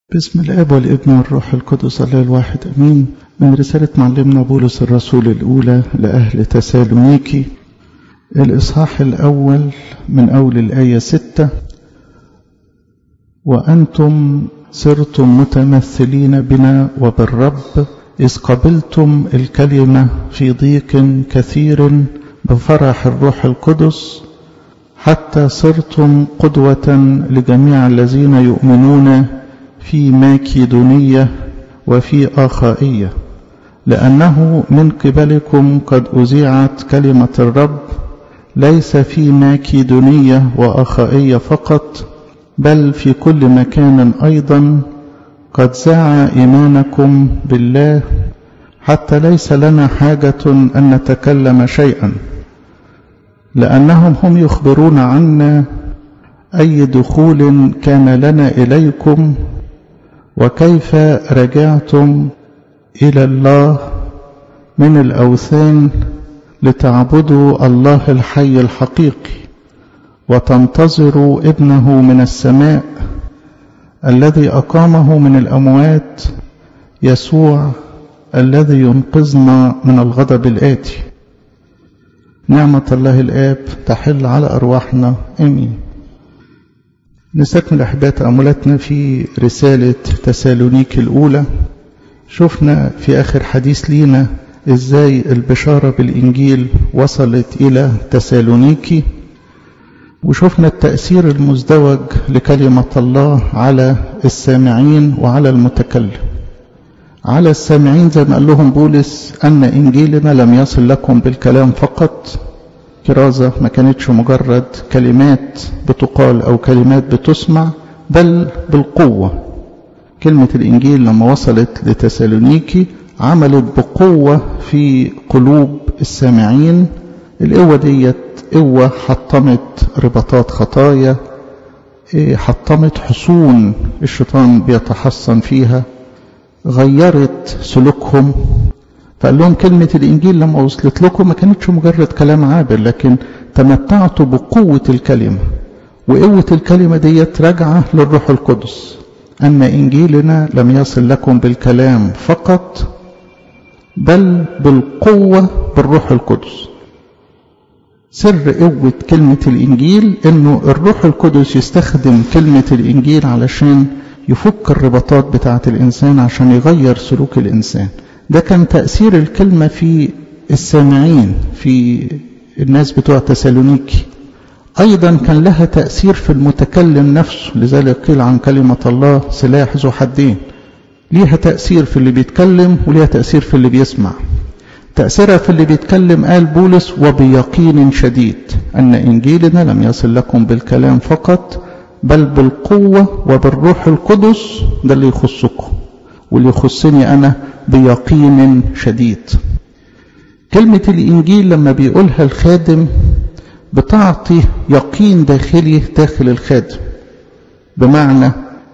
باسم الآب والابن والروح القدس الله الواحد أمين. من رسالة معلمنا بولس الرسول الأولى لأهل تسالونيكي، الإصحاح الأول من أول الآية 6: وأنتم صرتم متمثلين بنا وبالرب إذ قبلتم الكلمة في ضيق كثير بفرح الروح القدس، حتى صرتم قدوة لجميع الذين يؤمنون في ماكيدونية وفي آخائية، لأنه من قبلكم قد أذيعت كلمة الرب، ليس في ماكيدونية وآخائية فقط، بل في كل مكان أيضا قد ذاع إيمانكم بالله، حتى ليس لنا حاجة أن نتكلم شيئا، لأنهم هم يخبرون عنا أي دخول كان لنا إليكم، وكيف رجعتم إلى الله من الأوثان لتعبدوا الله الحي الحقيقي، وتنتظروا ابنه من السماء الذي أقامه من الأموات، يسوع الذي ينقذنا من الغضب الآتي. نعمة الله الآب تحل على أرواحنا آمين. نستكمل أحباء تأملاتنا في رسالة تسالونيكي الأولى. شفنا في آخر حديث لينا إزاي البشارة بالإنجيل وصلت إلى تسالونيكي، وشفنا التأثير المزدوج لكلمة الله على السامعين وعلى المتكلم. على السامعين زي ما قال لهم بولس أن إنجيلنا لم يصل لكم بالكلام فقط، كرازة ما كانتش مجرد كلمات بتقال أو كلمات بتسمع، بل بالقوة. كلمة الإنجيل لما وصلت لتسالونيكي عملت بقوة في قلوب السامعين. القوة ديت قوة حطمت رباطات خطايا، حطمت حصون الشيطان بيتحصن فيها، غيرت سلوكهم. فقال لهم كلمة الإنجيل لما وصلت لكم ما كانتش مجرد كلام عابر، لكن تمتعتوا بقوة الكلمة، وقوة الكلمة ديت راجعة للروح القدس. أن إنجيلنا لم يصل لكم بالكلام فقط، بل بالقوة بالروح القدس. سر قوة كلمة الإنجيل إنه الروح القدس يستخدم كلمة الإنجيل علشان يفك الرباطات بتاعة الإنسان، عشان يغير سلوك الإنسان. ده كان تأثير الكلمة في السامعين، في الناس بتوع تسالونيكي. أيضا كان لها تأثير في المتكلم نفسه، لذلك قيل عن كلمة الله سلاح ذو حدين. ليها تأثير في اللي بيتكلم وليها تأثير في اللي بيسمع. تأثيرها في اللي بيتكلم قال بولس: وبيقين شديد أن إنجيلنا لم يصل لكم بالكلام فقط، بل بالقوة وبالروح القدس. ده اللي يخصكم، واللي يخصني أنا بيقين شديد. كلمة الإنجيل لما بيقولها الخادم بتعطي يقين داخلي داخل الخادم، بمعنى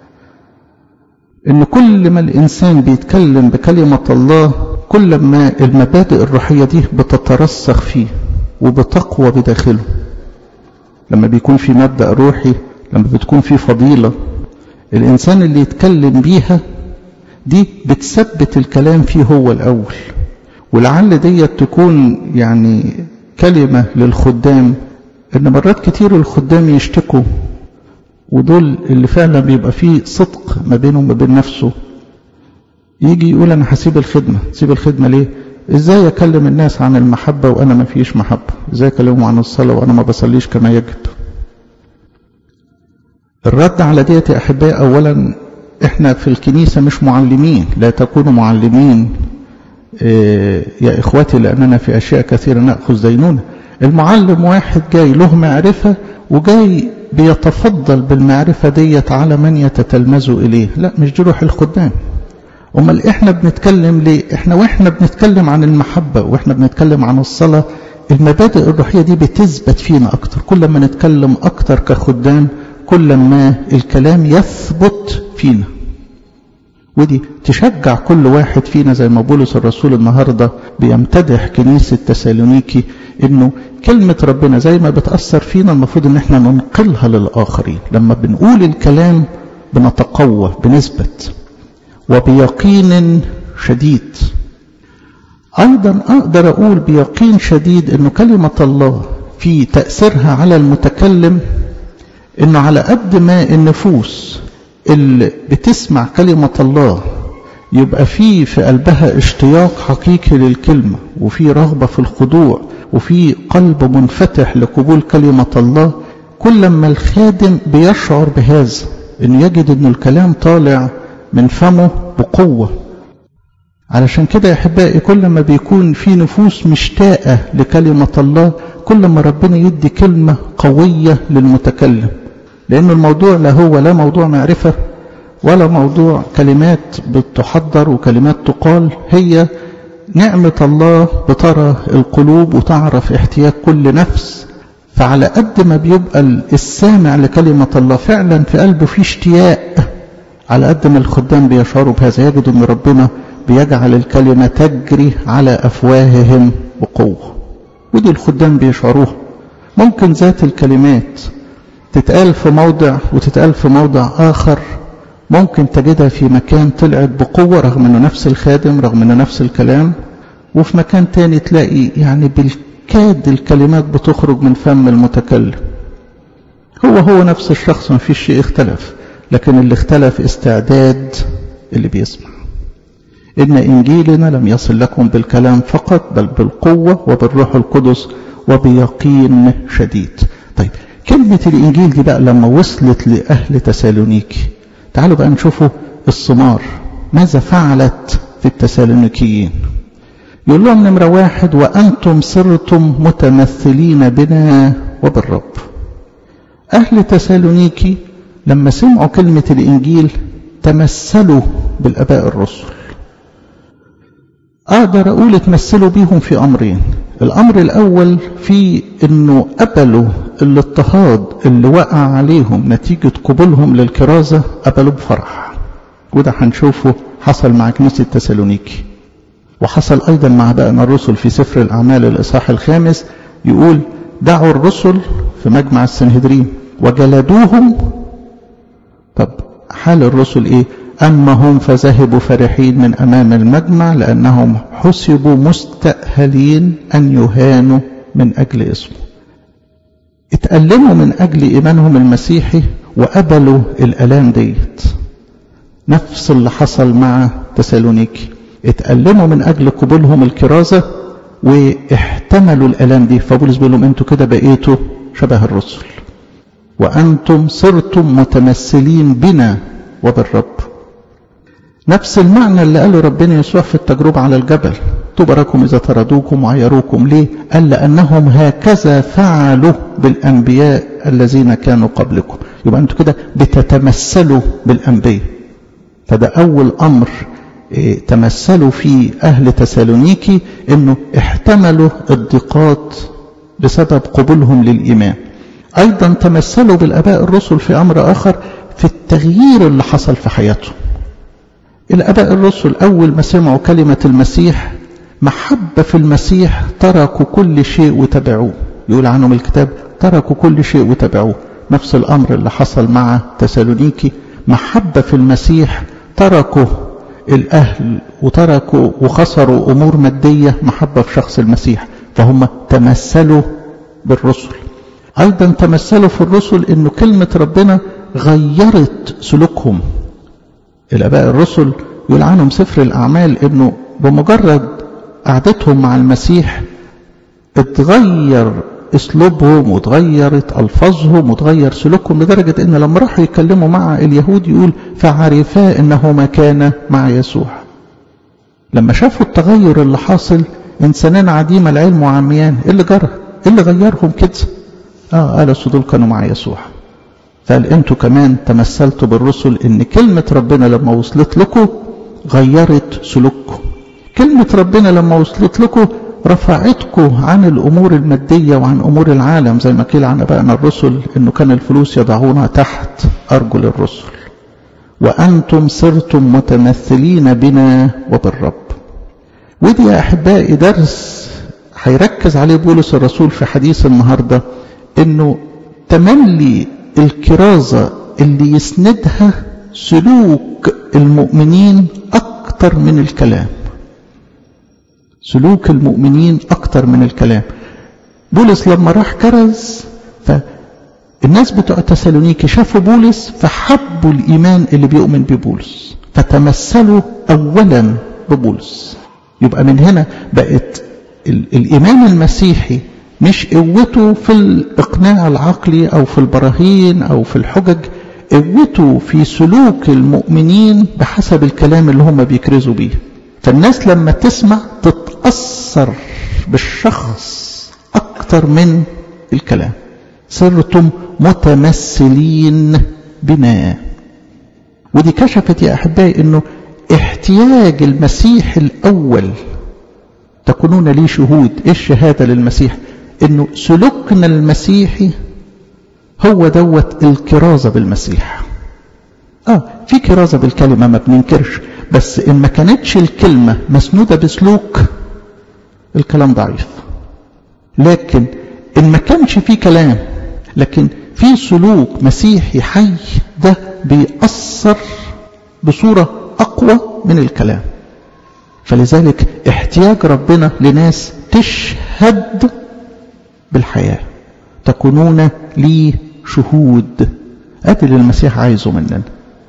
إن كل ما الإنسان بيتكلم بكلمة الله، كل ما المبادئ الروحية دي بتترسخ فيه وبتقوى بداخله. لما بيكون في مبدأ روحي، لما بتكون في فضيلة، الإنسان اللي يتكلم بيها دي بتثبت الكلام فيه هو الأول. ولعل دي تكون يعني كلمة للخدام، إن مرات كتير الخدام يشتكوا، ودول اللي فعلا بيبقى فيه صدق ما بينه وما بين نفسه. يجي يقول أنا هسيب الخدمة. سيب الخدمة ليه؟ إزاي أكلم الناس عن المحبة وأنا ما فيش محبة؟ إزاي أكلمهم عن الصلاة وأنا ما بصليش كما يجب؟ الرد على ديت يا أحبائي، أولا إحنا في الكنيسة مش معلمين، لا تكونوا معلمين يا إخواتي، لأننا في أشياء كثيرة نأخذ دينونة. المعلم واحد جاي له معرفة وجاي بيتفضل بالمعرفة ديت على من يتتلمذوا إليه. لا، مش دي روح الخدام. أمال إحنا بنتكلم ليه؟ وإحنا بنتكلم عن المحبة وإحنا بنتكلم عن الصلاة، المبادئ الروحية دي بتثبت فينا أكتر. كل ما نتكلم أكتر كخدام، كل ما الكلام يثبت فينا، ودي تشجع كل واحد فينا. زي ما بولس الرسول النهاردة بيمتدح كنيسة تسالونيكي، إنه كلمة ربنا زي ما بتأثر فينا المفروض إن احنا ننقلها للآخرين. لما بنقول الكلام بنتقوى، بنثبت. وبيقين شديد. أيضا أقدر أقول بيقين شديد إنه كلمة الله في تأثيرها على المتكلم، إنه على قد ما النفوس اللي بتسمع كلمة الله يبقى في قلبها اشتياق حقيقي للكلمة، وفي رغبة في الخضوع، وفي قلب منفتح لقبول كلمة الله، كل ما الخادم بيشعر بهذا، إنه يجد إنه الكلام طالع من فمه بقوة. علشان كده يا أحبائي كل ما بيكون في نفوس مشتاقة لكلمة الله، كل ما ربنا يدي كلمة قوية للمتكلم، لأن الموضوع لا موضوع معرفة ولا موضوع كلمات بتحضر وكلمات تقال، هي نعمة الله بترى القلوب وتعرف احتياج كل نفس. فعلى قد ما بيبقى السامع لكلمة الله فعلا في قلبه في اشتياق، على قد ما الخدام بيشعروا بهذا، يجدوا ان ربنا بيجعل الكلمة تجري على أفواههم بقوة. ودي الخدام بيشعروها. ممكن ذات الكلمات تتقال في موضع وتتقال في موضع آخر، ممكن تجدها في مكان طلعت بقوة رغم أنه نفس الخادم، رغم أنه نفس الكلام، وفي مكان تاني تلاقي يعني بالكاد الكلمات بتخرج من فم المتكلم. هو نفس الشخص، ما فيش شيء اختلف، لكن اللي اختلف استعداد اللي بيسمع. إن إنجيلنا لم يصل لكم بالكلام فقط، بل بالقوة وبالروح القدس وبيقين شديد. طيب كلمة الإنجيل دي بقى لما وصلت لأهل تسالونيكي، تعالوا بقى نشوفوا الثمار ماذا فعلت في التسالونيكيين. يقول لهم نمرة 1: وأنتم صرتم متمثلين بنا وبالرب. أهل تسالونيكي لما سمعوا كلمة الإنجيل تمثلوا بالآباء الرسل. أقدر أقول اتمثلوا بيهم في أمرين. الأمر الأول في أنه قبلوا الاضطهاد اللي وقع عليهم نتيجة قبولهم للكرازة، قبلوا بفرح، وده هنشوفه حصل مع كنيسة تسالونيكي، وحصل أيضا مع بقنا الرسل في سفر الأعمال الإصحاح 5. يقول دعوا الرسل في مجمع السنهدرين وجلدوهم. طب حال الرسل إيه؟ أما هم فذهبوا فرحين من أمام المجمع، لأنهم حسبوا مستأهلين أن يهانوا من أجل اسمه. اتألموا من أجل إيمانهم المسيحي وقبلوا الألام ديت. نفس اللي حصل مع تسالونيكي، اتألموا من أجل قبولهم الكرازة واحتملوا الألام دي. فبولس بيقول لهم انتوا كده بقيتوا شبه الرسل، وأنتم صرتم متمثلين بنا وبالرب. نفس المعنى اللي قاله ربنا يسوع في التجربة على الجبل: تباركم إذا طردوكم وعيروكم. ليه؟ قال لأنهم هكذا فعلوا بالأنبياء الذين كانوا قبلكم. يبقى أنتوا كده بتتمثلوا بالأنبياء. فده أول أمر تمثلوا في أهل تسالونيكي، إنه احتملوا الضيقات بسبب قبولهم للإيمان. أيضا تمثلوا بالآباء الرسل في أمر آخر، في التغيير اللي حصل في حياتهم. الآباء الرسل أول ما سمعوا كلمة المسيح، محبة في المسيح، تركوا كل شيء وتبعوه. يقول عنهم الكتاب تركوا كل شيء وتبعوه. نفس الأمر اللي حصل مع تسالونيكي، محبة في المسيح، تركوا الأهل وتركوا وخسروا أمور مادية، محبة في شخص المسيح، فهم تمثلوا بالرسل. أيضا تمثلوا في الرسل إنه كلمة ربنا غيرت سلوكهم. الآباء الرسل يقول عنهم سفر الأعمال إنه بمجرد قعدتهم مع المسيح اتغير اسلوبهم وتغيرت الفاظهم وتغير سلوكهم، لدرجة ان لما راحوا يتكلموا مع اليهود يقول فعرفا انه ما كان مع يسوع. لما شافوا التغير اللي حاصل، انسانين عديم العلم وعميان، ايه اللي جرى؟ ايه اللي غيرهم كده؟ قالوا دول كانوا مع يسوع. فقال انتوا كمان تمثلتوا بالرسل، ان كلمة ربنا لما وصلت لكم غيرت سلوككم. كلمة ربنا لما وصلت لكم رفعتكم عن الأمور المادية وعن أمور العالم، زي ما قيل عن أبائنا الرسل إنه كان الفلوس يضعونها تحت أرجل الرسل. وأنتم صرتم متمثلين بنا وبالرب. ودي يا أحبائي درس هيركز عليه بولس الرسول في حديث النهاردة، إنه تملي الكرازة اللي يسندها سلوك المؤمنين أكتر من الكلام. سلوك المؤمنين أكتر من الكلام. بولس لما راح كرز، فالناس بتوع تسالونيكي شافوا بولس فحبوا الإيمان اللي بيؤمن ببولس، فتمثلوا أولا ببولس. يبقى من هنا بقت الإيمان المسيحي مش قوته في الإقناع العقلي أو في البراهين أو في الحجج، قوته في سلوك المؤمنين بحسب الكلام اللي هم بيكرزوا بيه. فالناس لما تسمع تتأثر بالشخص أكتر من الكلام. صرتم متمثلين بنا. ودي كشفت يا أحبائي أنه احتياج المسيح الأول تكونون لي شهود. إيه الشهادة للمسيح؟ أنه سلوكنا المسيحي هو دوت الكرازة بالمسيح. في كرازة بالكلمة ما بننكرش، بس إن ما كانتش الكلمة مسنودة بسلوك الكلام ضعيف. لكن إن ما كانش فيه كلام لكن فيه سلوك مسيحي حي، ده بيأثر بصورة أقوى من الكلام. فلذلك احتياج ربنا لناس تشهد بالحياة، تكونون لي شهود. أدي اللي المسيح عايزه مننا.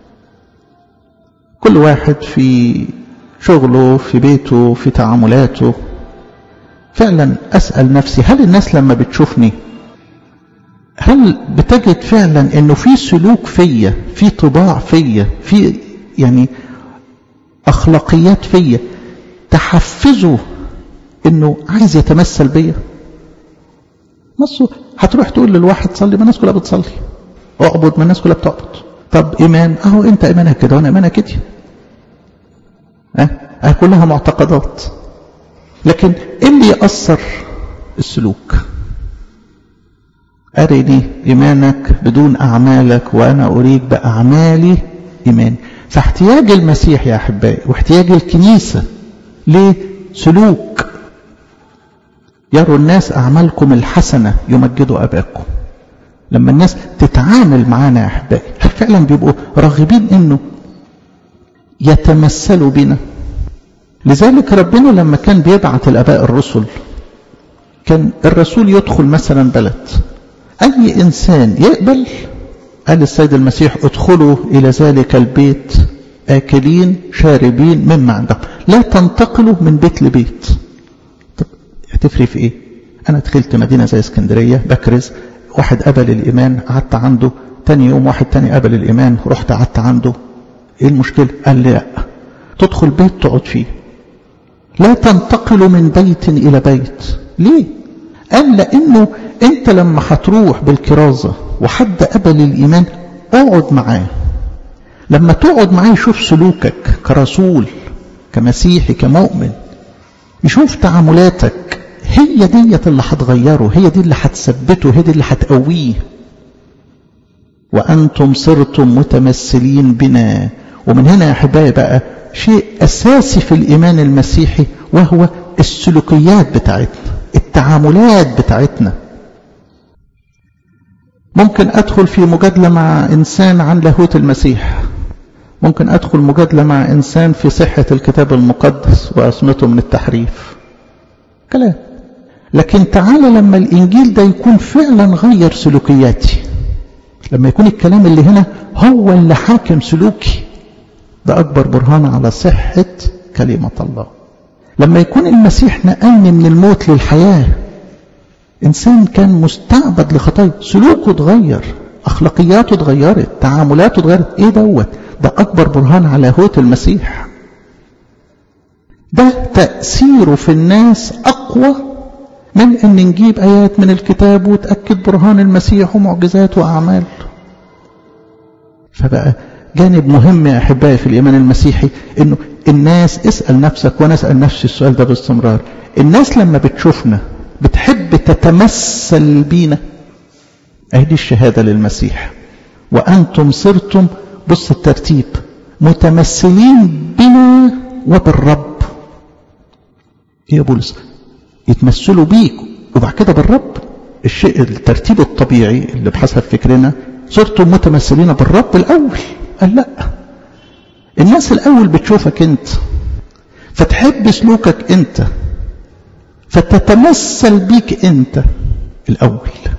كل واحد في شغله، في بيته، في تعاملاته، فعلا أسأل نفسي، هل الناس لما بتشوفني هل بتجد فعلا انه في سلوك فيا، في طباع فيا، في يعني اخلاقيات فيا تحفزه انه عايز يتمثل بيا؟ نصه هتروح تقول للواحد صلي، ما الناس كلها بتصلي. اعبد، ما الناس كلها بتعبد. طب ايمان، اهو انت ايمانك كده وانا ايمانك كده. كلها معتقدات. لكن ايه اللي يأثر؟ السلوك. أرني إيمانك بدون أعمالك وأنا أريك بأعمالي إيماني. فاحتياج المسيح يا أحبائي واحتياج الكنيسة لسلوك يروا الناس أعمالكم الحسنة يمجدوا أباكم. لما الناس تتعامل معانا يا أحبائي فعلا بيبقوا راغبين إنه يتمثلوا بنا. لذلك ربنا لما كان بيبعت الآباء الرسل، كان الرسول يدخل مثلا بلد، أي إنسان يقبل، قال السيد المسيح ادخلوا إلى ذلك البيت آكلين شاربين مما عندهم، لا تنتقلوا من بيت لبيت. طب هتفرق في إيه؟ أنا دخلت مدينة زي اسكندرية بكرز، واحد قبل الإيمان قعدت عنده، تاني يوم واحد تاني قبل الإيمان رحت قعدت عنده، إيه المشكلة؟ قال لي لا، تدخل بيت تقعد فيه، لا تنتقلوا من بيت إلى بيت. ليه؟ قال لأنه أنت لما هتروح بالكرازة وحد قبل الإيمان اقعد معاه. لما تقعد معاه يشوف سلوكك كرسول، كمسيحي، كمؤمن، يشوف تعاملاتك، هي ديت اللي هتغيره، هي دي اللي هتثبته، هي دي اللي هتقويه. وأنتم صرتم متمثلين بنا. ومن هنا يا أحبائي بقى شيء أساسي في الإيمان المسيحي، وهو السلوكيات بتاعتنا، التعاملات بتاعتنا. ممكن أدخل في مجادلة مع إنسان عن لاهوت المسيح، ممكن أدخل مجادلة مع إنسان في صحة الكتاب المقدس وعصمته من التحريف، كلام. لكن تعالى لما الإنجيل ده يكون فعلا غير سلوكياتي، لما يكون الكلام اللي هنا هو اللي حاكم سلوكي، ده أكبر برهان على صحة كلمة الله. لما يكون المسيح نقلني من الموت للحياة، إنسان كان مستعبد لخطايا، سلوكه اتغير، أخلاقياته اتغيرت، تعاملاته اتغيرت. إيه دوت؟ ده أكبر برهان على لاهوت المسيح. ده تأثيره في الناس أقوى من أن نجيب آيات من الكتاب وتأكد برهان المسيح ومعجزات وأعمال. فبقى جانب مهم يا أحبائي في الإيمان المسيحي، إنه الناس، اسأل نفسك وأنا أسأل نفسي السؤال ده باستمرار، الناس لما بتشوفنا بتحب تتمثل بينا. دي الشهادة للمسيح. وأنتم صرتم، بص الترتيب، متمثلين بنا وبالرب. إيه يا بولس؟ يتمثلوا بيك وبعد كده بالرب. الشيء الترتيب الطبيعي اللي بحسب فكرنا، صرتم متمثلين بالرب الأول قال لا، الناس الأول بتشوفك أنت فتحب سلوكك أنت، فتتمثل بيك أنت الأول.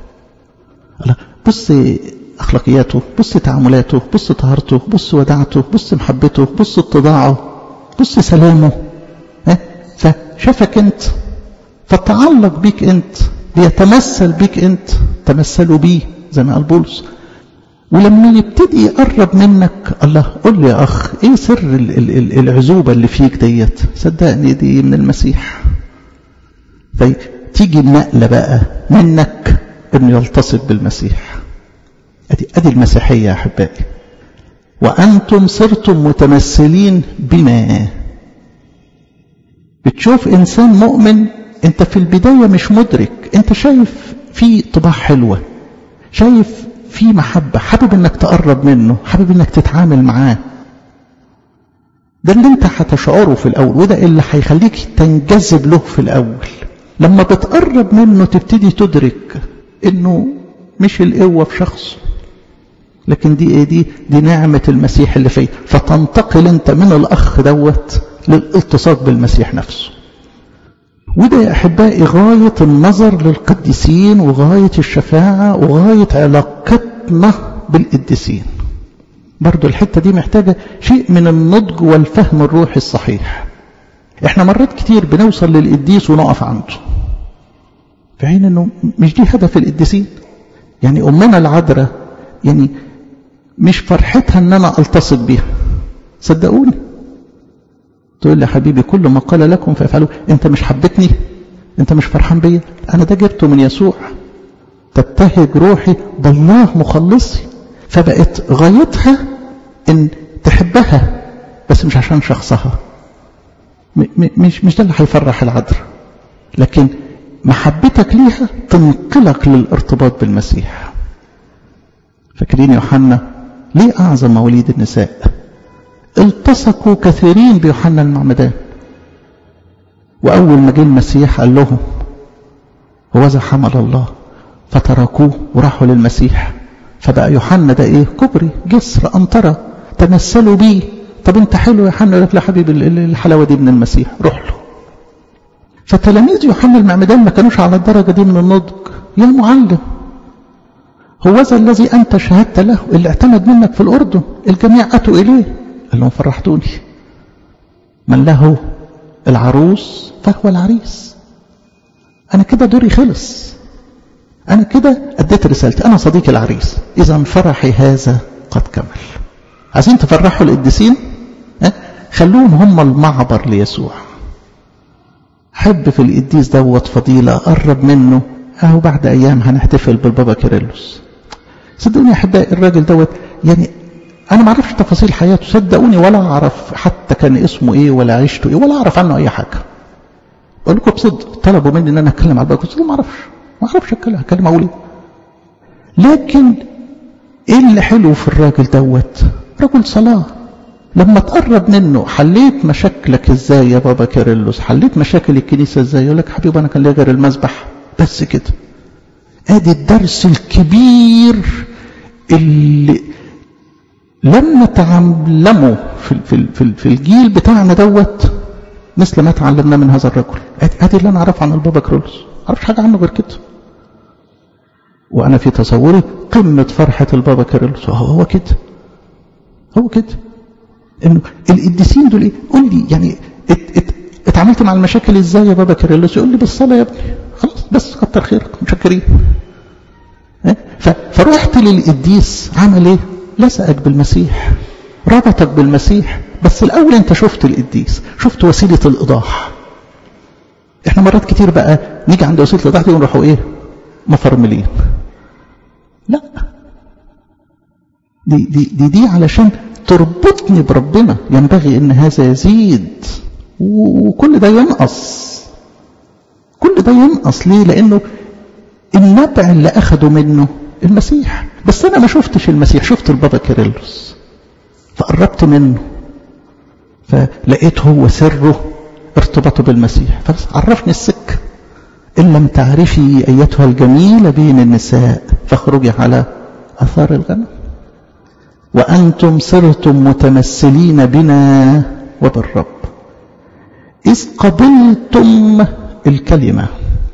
بص أخلاقياته، بص تعاملاته، بص طهارته، بص وداعته، بص محبته، بص اتضاعه، بص سلامه، فشافك أنت فتعلق بيك أنت، بيتمثل بيك أنت، تمثلوا بيه زي ما قال بولس. ولما يبتدي يقرب منك، الله قل لي يا أخ إيه سر العزوبة اللي فيك ديت؟ صدقني دي من المسيح. فتيجي النقلة بقى منك إنه يلتصق بالمسيح. أدي المسيحية يا أحبائي. وأنتم صرتم متمثلين بما. بتشوف إنسان مؤمن أنت في البداية مش مدرك، أنت شايف فيه طباع حلوة، شايف فيه محبة، حابب إنك تقرب منه، حابب إنك تتعامل معاه. ده اللي أنت هتشعره في الأول، وده اللي هيخليك تنجذب له في الأول. لما بتقرب منه تبتدي تدرك إنه مش القوة في شخصه، لكن دي ايه؟ دي نعمة المسيح اللي فيه، فتنتقل انت من الاخ دوت للالتصاق بالمسيح نفسه. وده يا احبائي غاية النظر للقديسين، وغاية الشفاعة، وغاية علاقتنا بالقديسين. برضو الحتة دي محتاجة شيء من النضج والفهم الروحي الصحيح. احنا مرات كتير بنوصل للقديس ونقف عنده، في حين انه مش دي هدف القديسين. يعني امنا العذراء يعني مش فرحتها ان انا التصق بيها، صدقوني. تقول لي حبيبي كل ما قال لكم فافعلوا. انت مش حبتني؟ انت مش فرحان بيا؟ انا ده جبته من يسوع. تبتهج روحي بالله مخلصي. فبقت غايتها ان تحبها، بس مش عشان شخصها. مش ده اللي هيفرح العذراء، لكن محبتك ليها تنقلك للارتباط بالمسيح. فاكرين يوحنا ليه أعظم مواليد النساء؟ التصقوا كثيرين بيوحنا المعمدان، وأول ما جه المسيح قال لهم هوذا حمل الله، فتركوه وراحوا للمسيح. فبقى يوحنا ده ايه؟ كبري، جسر، أنطرة، تمثلوا بيه. طب انت حلو يا يوحنا، يقول لك لا حبيبي الحلاوة دي من المسيح، روح له. فتلاميذ يوحنا المعمدان ما كانوش على الدرجة دي من النضج. يا معلم، هوذا الذي أنت شهدت له، اللي اعتمد منك في الأردن، الجميع أتوا إليه. قال لهم فرحتوني. من له العروس فهو العريس. أنا كده دوري خلص، أنا كده أديت رسالتي، أنا صديق العريس، إذا فرحي هذا قد كمل. عايزين تفرحوا القديسين؟ خلوهم هم المعبر ليسوع. حب في القديس دوت فضيلة، قرب منه. أهو بعد أيام هنحتفل بالبابا كيرلس. صدقوني يا أحبائي الراجل دوت، يعني أنا ما أعرفش تفاصيل حياته، صدقوني، ولا أعرف حتى كان اسمه إيه ولا عيشته إيه، ولا أعرف عنه أي حاجة. أقول لكم بصدق، طلبوا مني إن أنا أتكلم على البابا كيرلس، ما أعرفش أتكلم أقول إيه. لكن إيه اللي حلو في الراجل دوت؟ رجل صلاة. لما تقرب منه، حليت مشاكلك إزاي يا بابا كيرلس؟ حليت مشاكل الكنيسة إزاي؟ يقول لك حبيبي أنا كان لي غير المسبح بس كده. ادي الدرس الكبير اللي لما تعلمه في الجيل بتاعنا دوت، مثل ما تعلمنا من هذا الرجل. ادي اللي انا اعرفه عن البابا كيرلس، ما اعرفش حاجه عنه غير كده. وانا في تصوري قمه فرحه البابا كيرلس هو كده انه القديسين دول ايه؟ قول لي يعني اتعاملت مع المشاكل ازاي يا بابا كيرلس؟ يقول لي بالصلاه يا ابني. خلاص بس كتر خيرك، متشكرين. فرحت للقديس، عمل ايه؟ لزقك بالمسيح، ربطك بالمسيح. بس الاول انت شفت القديس، شفت وسيله الايضاح. احنا مرات كتير بقى نيجي عند وسيله الايضاح دي ونروحوا ايه؟ مفرملين. لا، دي علشان تربطني بربنا. ينبغي ان هذا يزيد وكل ده ينقص. كل ده ينقص ليه؟ لانه النبع اللي اخده منه المسيح. بس انا ما شفتش المسيح، شفت البابا كيرلس فقربت منه، فلقيت هو سره ارتباطه بالمسيح. فبس عرفني السكه. ان لم تعرفي ايتها الجميله بين النساء فاخرجي على اثار الغنم. وأنتم صرتم متمثلين بنا وبالرب إذ قبلتم الكلمة.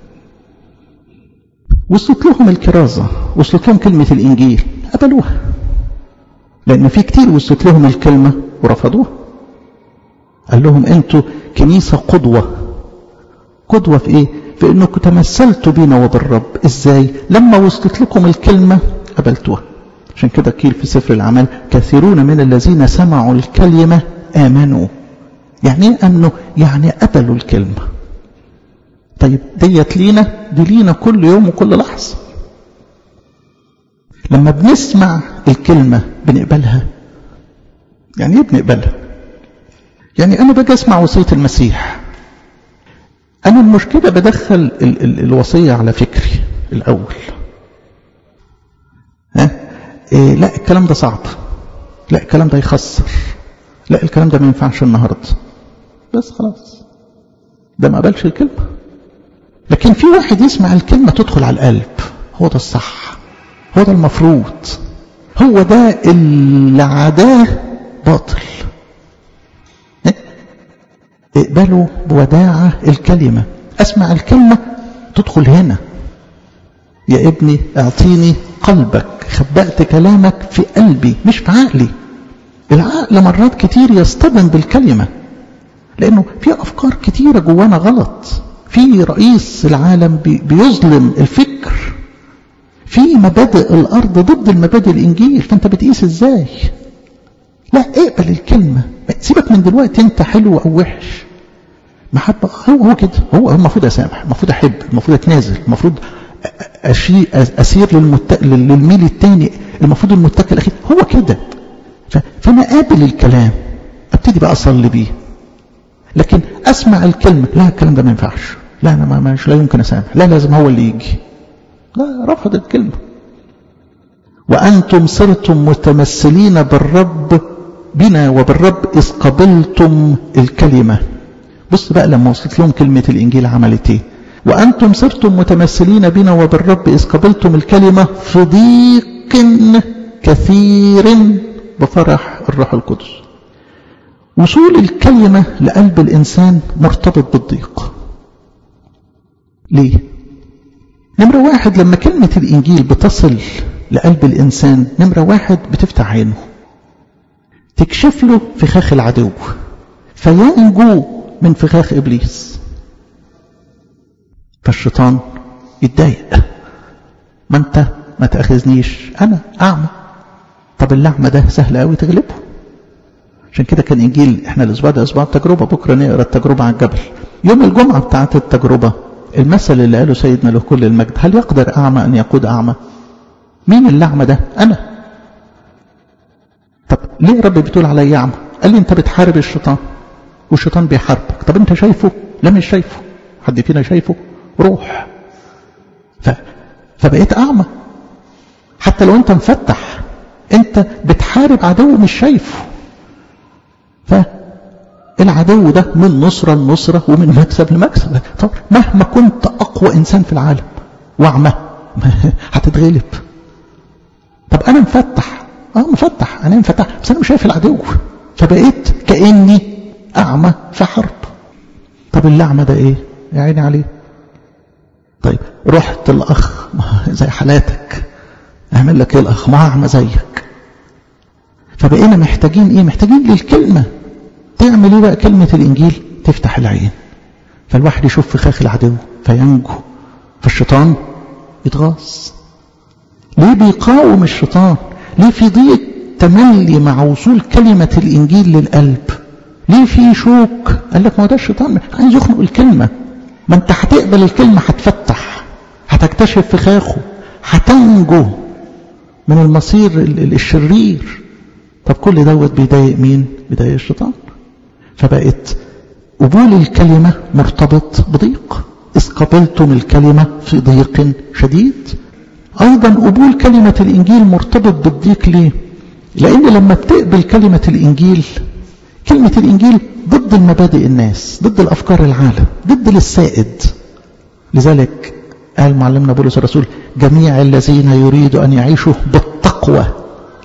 وصلت لهم الكرازة، وصلت لهم كلمة الإنجيل، قبلوها، لأن في كتير وصلت لهم الكلمة ورفضوها. قال لهم أنتوا كنيسة قدوة. قدوة في إيه؟ في أنكم تمثلتوا بينا وبالرب. إزاي؟ لما وصلت لكم الكلمة قبلتوها. عشان كده قيل في سفر الأعمال كثيرون من الذين سمعوا الكلمة آمنوا. يعني إيه آمنوا؟ يعني قبلوا الكلمة. طيب ديت لينا، دي لينا كل يوم وكل لحظة. لما بنسمع الكلمة بنقبلها. يعني ايه بنقبلها؟ يعني أنا باجي أسمع وصية المسيح، أنا المشكلة بدخل الوصية على فكري الأول. لا الكلام ده صعب، لا الكلام ده يخسر، لا الكلام ده ما ينفعش النهاردة، بس خلاص ده ما قبلش الكلمة. لكن في واحد يسمع الكلمة تدخل على القلب، هو ده الصح، هو ده المفروض، هو ده اللي عداه باطل. اقبلوا بوداعة الكلمة. اسمع الكلمة تدخل هنا. يا ابني اعطيني قلبك، خبأت كلامك في قلبي مش في عقلي. العقل مرات كتير يصطدم بالكلمة، لانه في افكار كتيرة جوانا غلط. في رئيس العالم بيظلم الفكر، في مبادئ الارض ضد المبادئ الانجيل، فانت بتقيس ازاي؟ لا اقبل الكلمة، سيبك من دلوقتي انت حلو او وحش. محبة هو كده، هو المفروض اسامح، المفروض احب، المفروض اتنازل، المفروض اسير للميل الثاني، المفروض المتكل الاخير، هو كده. فانا قابل الكلام، ابتدي بقى اصلي بيه. لكن اسمع الكلمة، لا الكلام ده ما ينفعش، لا انا مش لا يمكن اسامح، لا لازم هو اللي يجي، لا رفض الكلمة. وانتم صرتم متمثلين بالرب بنا وبالرب إذ قبلتم الكلمة. بص بقى لما وصلت لهم كلمة الإنجيل عملت ايه؟ وأنتم صرتم متمثلين بنا وبالرب إذ قبلتم الكلمة في ضيق كثير بفرح الروح القدس. وصول الكلمة لقلب الإنسان مرتبط بالضيق. ليه؟ نمرة واحد، لما كلمة الإنجيل بتصل لقلب الإنسان، نمرة واحد بتفتح عينه، تكشف له فخاخ العدو، فينجو من فخاخ إبليس. فالشيطان يتضايق، ما انت ما تأخذنيش أنا أعمى. طب اللعمة ده سهل قوي تغلبه. عشان كده كان إنجيل احنا الأسبوع ده أسبوع التجربة، بكرة نقرأ التجربة على الجبل. يوم الجمعة بتاعت التجربة المثل اللي قاله سيدنا له كل المجد، هل يقدر أعمى أن يقود أعمى؟ مين اللعمة ده؟ أنا. طب ليه ربي بتقول علي أعمى؟ قال لي أنت بتحارب الشيطان والشيطان بيحاربك. طب أنت شايفه؟ لا مش شايفه. حد فينا شايفه؟ روح. فبقيت أعمى. حتى لو أنت مفتح أنت بتحارب عدو مش شايفه. فالعدو ده من نصرة لنصرة ومن مكسب لمكسب. طب مهما كنت أقوى إنسان في العالم وأعمى هتتغلب. طب أنا مفتح، مفتح، أنا مفتح، بس أنا مش شايف العدو، فبقيت كأني أعمى في حرب. طب اللعمة ده إيه؟ يا عيني عليه. طيب رحت الأخ زي حالاتك، أعمل لك إيه الأخ؟ ما أعمى زيك. فبقينا محتاجين إيه؟ محتاجين للكلمة. تعمل إيه بقى كلمة الإنجيل؟ تفتح العين، فالواحد يشوف فخاخ العدو فينجو، فالشيطان يتغاص. ليه بيقاوم الشيطان؟ ليه في ضيق تملي مع وصول كلمة الإنجيل للقلب؟ ليه في شوك؟ قال لك ما ده الشيطان عايز يخنق الكلمة. ما انت هتقبل الكلمة هتفتح، هتكتشف فخاخه، هتنجو من المصير الشرير. طب كل دوت بيضايق مين؟ بيضايق الشيطان. فبقت قبول الكلمة مرتبط بضيق. إذ قبلتم الكلمة في ضيق شديد. أيضا قبول كلمة الإنجيل مرتبط بالضيق. ليه؟ لأن لما بتقبل كلمة الإنجيل، كلمة الإنجيل ضد المبادئ الناس، ضد الأفكار العالم، ضد السائد. لذلك قال معلمنا بولس الرسول: جميع الذين يريدوا أن يعيشوا بالتقوى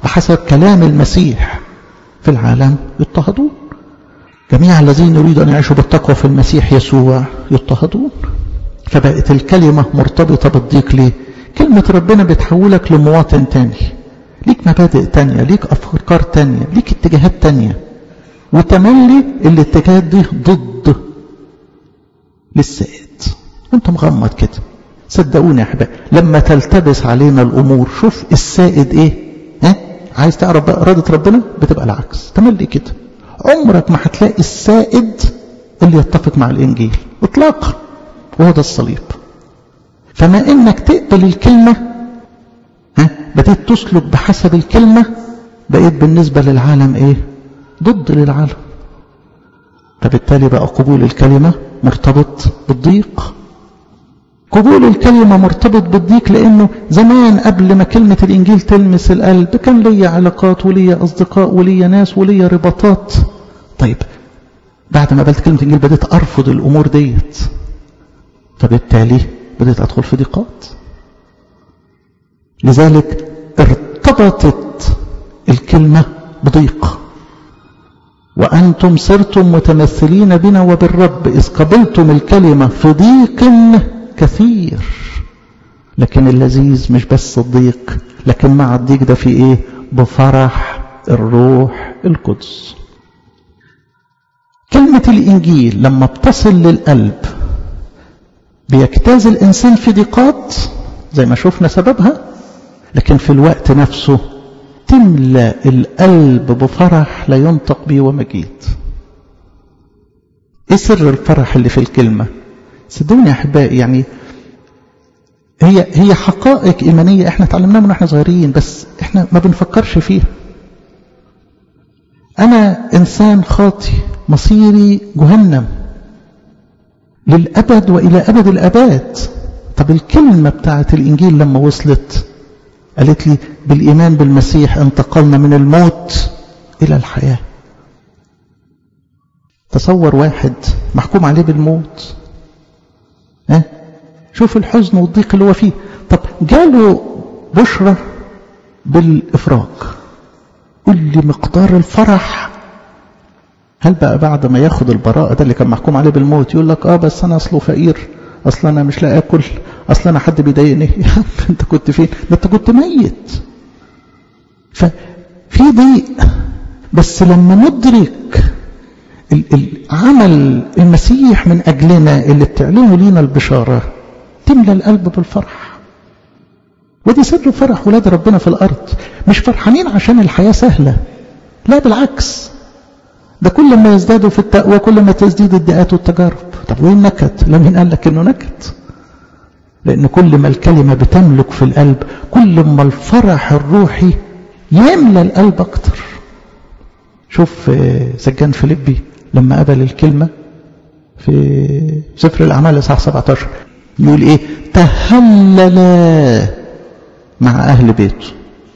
بحسب كلام المسيح في العالم يضطهدون. جميع الذين يريدوا أن يعيشوا بالتقوى في المسيح يسوع يضطهدون. فبقت الكلمة مرتبطة بالضيق. ليه؟ كلمة ربنا بتحولك لمواطن تاني، ليك مبادئ تانية، ليك أفكار تانية، ليك اتجاهات تانية، وتملي الاتجاهات دي ضد للسائد. وانت مغمض كده. صدقوني يا احبائي لما تلتبس علينا الامور شوف السائد ايه. عايز تعرف بقى إرادة ربنا بتبقى العكس تملي كده. عمرك ما هتلاقي السائد اللي يتفق مع الانجيل اطلاقا، وهو ده الصليب. فما انك تقبل الكلمة بدأت تسلك بحسب الكلمة، بقيت بالنسبة للعالم ايه؟ ضد للعالم. فبالتالي بقى قبول الكلمة مرتبط بالضيق. قبول الكلمة مرتبط بالضيق لأنه زمان قبل ما كلمة الإنجيل تلمس القلب كان ليا علاقات وليا أصدقاء وليا ناس وليا رباطات. طيب بعد ما قبلت كلمة الإنجيل بدأت أرفض الأمور ديت، فبالتالي بدأت أدخل في ضيقات. لذلك ارتبطت الكلمة بضيق. وأنتم صرتم متمثلين بنا وبالرب إذ قبلتم الكلمة في ضيق كثير. لكن اللذيذ مش بس الضيق، لكن مع الضيق ده في ايه؟ بفرح الروح القدس. كلمة الإنجيل لما بتصل للقلب بيجتاز الإنسان في ضيقات زي ما شفنا سببها، لكن في الوقت نفسه تملأ القلب بفرح لا ينطق به ومجيد. ايه سر الفرح اللي في الكلمة؟ صدقوني يا احبائي يعني هي حقائق ايمانيه احنا اتعلمناها من احنا صغيرين، بس احنا ما بنفكرش فيها. انا انسان خاطي مصيري جهنم للابد والى ابد الاباد. طب الكلمه بتاعت الانجيل لما وصلت قالت لي بالايمان بالمسيح انتقلنا من الموت الى الحياه. تصور واحد محكوم عليه بالموت، شوف الحزن والضيق اللي هو فيه. طب جاله بشرة بالإفراج، قل لي مقدار الفرح. هل بقى بعد ما ياخد البراءة ده اللي كان محكوم عليه بالموت يقول لك بس أنا أصله فقير، أصلا أنا مش لا أكل، أصلا أنا حد بيضايقني؟ يا عم أنت كنت فين؟ ده أنت كنت ميت. ففي ضيق. بس لما ندرك عمل المسيح من أجلنا اللي بتعلنه لينا البشارة تملى القلب بالفرح. ودي سر فرح ولاد ربنا في الأرض. مش فرحانين عشان الحياة سهلة، لا بالعكس، ده كل ما يزدادوا في التقوى كل ما تزديد الضيقات والتجارب. طب وين نكت؟ مين قال لك انه نكت؟ لأن كل ما الكلمة بتملك في القلب كل ما الفرح الروحي يملى القلب أكتر. شوف سجان فيليبي لما قبل الكلمة في سفر الأعمال إصحاح 17 يقول ايه؟ تهلل مع أهل بيته.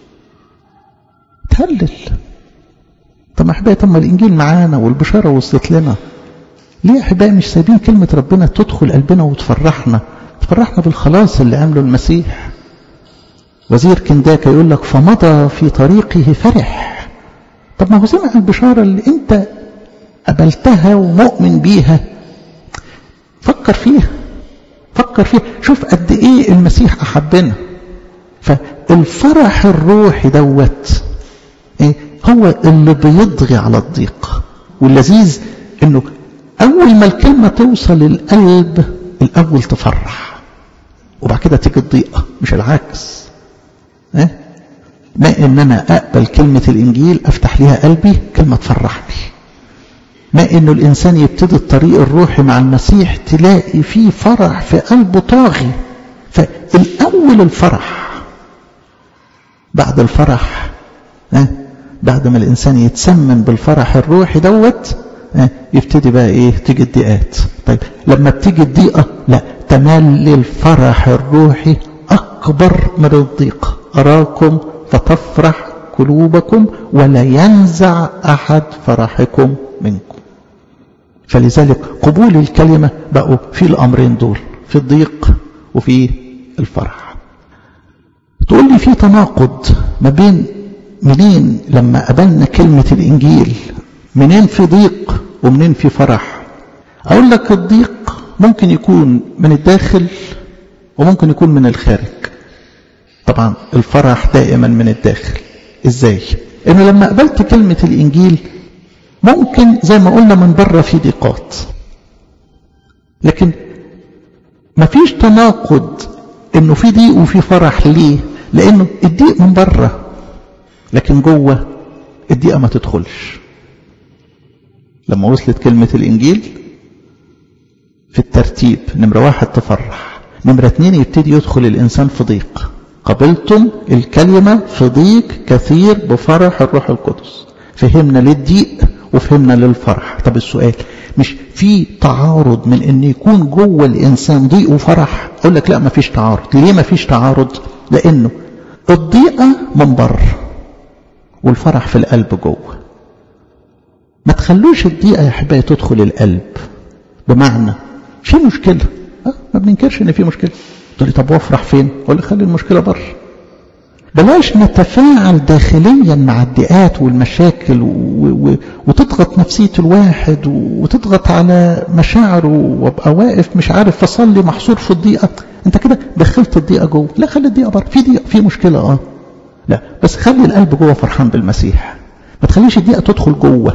تهلل. طب أحبائي طب ما الإنجيل معانا والبشارة وصلت لنا، ليه أحبائي مش سايبين كلمة ربنا تدخل قلبنا وتفرحنا بالخلاص اللي عمله المسيح؟ وزير كنداكا يقول لك فمضى في طريقه فرح. طب ما هو سمع البشارة اللي انت قبلتها ومؤمن بيها، فكر فيها. شوف قد ايه المسيح احبنا. فالفرح الروحي دوت هو اللي بيضغي على الضيق. واللذيذ انه اول ما الكلمة توصل للقلب الاول تفرح وبعد كده تيجي الضيقة، مش العكس. ما ان انا اقبل كلمة الانجيل افتح ليها قلبي كلمة تفرحني. ما انه الانسان يبتدي الطريق الروحي مع المسيح تلاقي فيه فرح في قلبه طاغي. فالاول الفرح، بعد الفرح بعد ما الانسان يتسمن بالفرح الروحي دوت يبتدي بقى ايه؟ تيجي الضيقات. طيب لما بتيجي الضيقة لا تملي الفرح الروحي اكبر من الضيقة. اراكم فتفرح قلوبكم ولا ينزع احد فرحكم منكم. فلذلك قبول الكلمة بقوا في الأمرين دول، في الضيق وفي الفرح. تقول لي في تناقض ما بين منين لما قبلنا كلمة الإنجيل منين في ضيق ومنين في فرح؟ أقول لك الضيق ممكن يكون من الداخل وممكن يكون من الخارج. طبعا الفرح دائما من الداخل. إزاي؟ إنه لما قبلت كلمة الإنجيل ممكن زي ما قلنا من بره في ضيقات، لكن مفيش تناقض إنه في ضيق وفي فرح. ليه؟ لأنه الضيق من بره لكن جوه الضيقة ما تدخلش. لما وصلت كلمة الإنجيل في الترتيب نمرة 1 تفرح، نمرة 2 يبتدي يدخل الإنسان في ضيق. قبلتم الكلمة في ضيق كثير بفرح الروح القدس. فهمنا للضيق وفهمنا للفرح. طب السؤال، مش في تعارض من ان يكون جوه الانسان ضيق وفرح؟ اقول لك لا، ما فيش تعارض. ليه ما فيش تعارض؟ لانه الضيقة من بره والفرح في القلب جوه. ما تخلوش الضيقة يا حبايبي تدخل القلب. بمعنى في مشكلة، ما بننكرش ان في مشكلة. تقول لي طب وافرح فين؟ اقول لك خلي المشكلة بره. بلاش نتفاعل داخليا مع الضيقات والمشاكل وتضغط نفسية الواحد وتضغط على مشاعره، وابقى واقف مش عارف فصلي محصور في الضيقة. انت كده دخلت الضيقة جوه. لا، خلي الضيقة بره. في ضيقة، في مشكلة، لا، بس خلي القلب جوه فرحان بالمسيح. ما تخليش الضيقة تدخل جوه.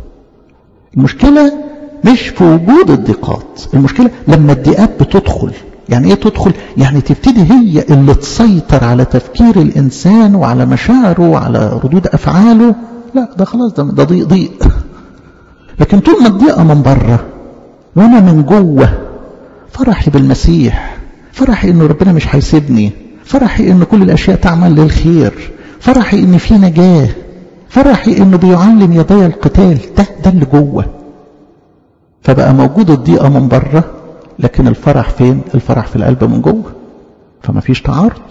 المشكلة مش في وجود الضيقات، المشكلة لما الضيقات بتدخل. يعني ايه تدخل؟ يعني تبتدي هي اللي تسيطر على تفكير الانسان وعلى مشاعره وعلى ردود افعاله. لا، ده خلاص، ده ضيق. لكن طول ما الضيقة من بره وانا من جوه فرحي بالمسيح، فرحي انه ربنا مش هيسيبني، فرحي ان كل الاشياء تعمل للخير، فرحي ان في نجاة، فرحي انه بيعلم يدي القتال. ده اللي جوه. فبقى موجود الضيقة من بره لكن الفرح فين؟ الفرح في القلب من جوه. فما فيش تعارض.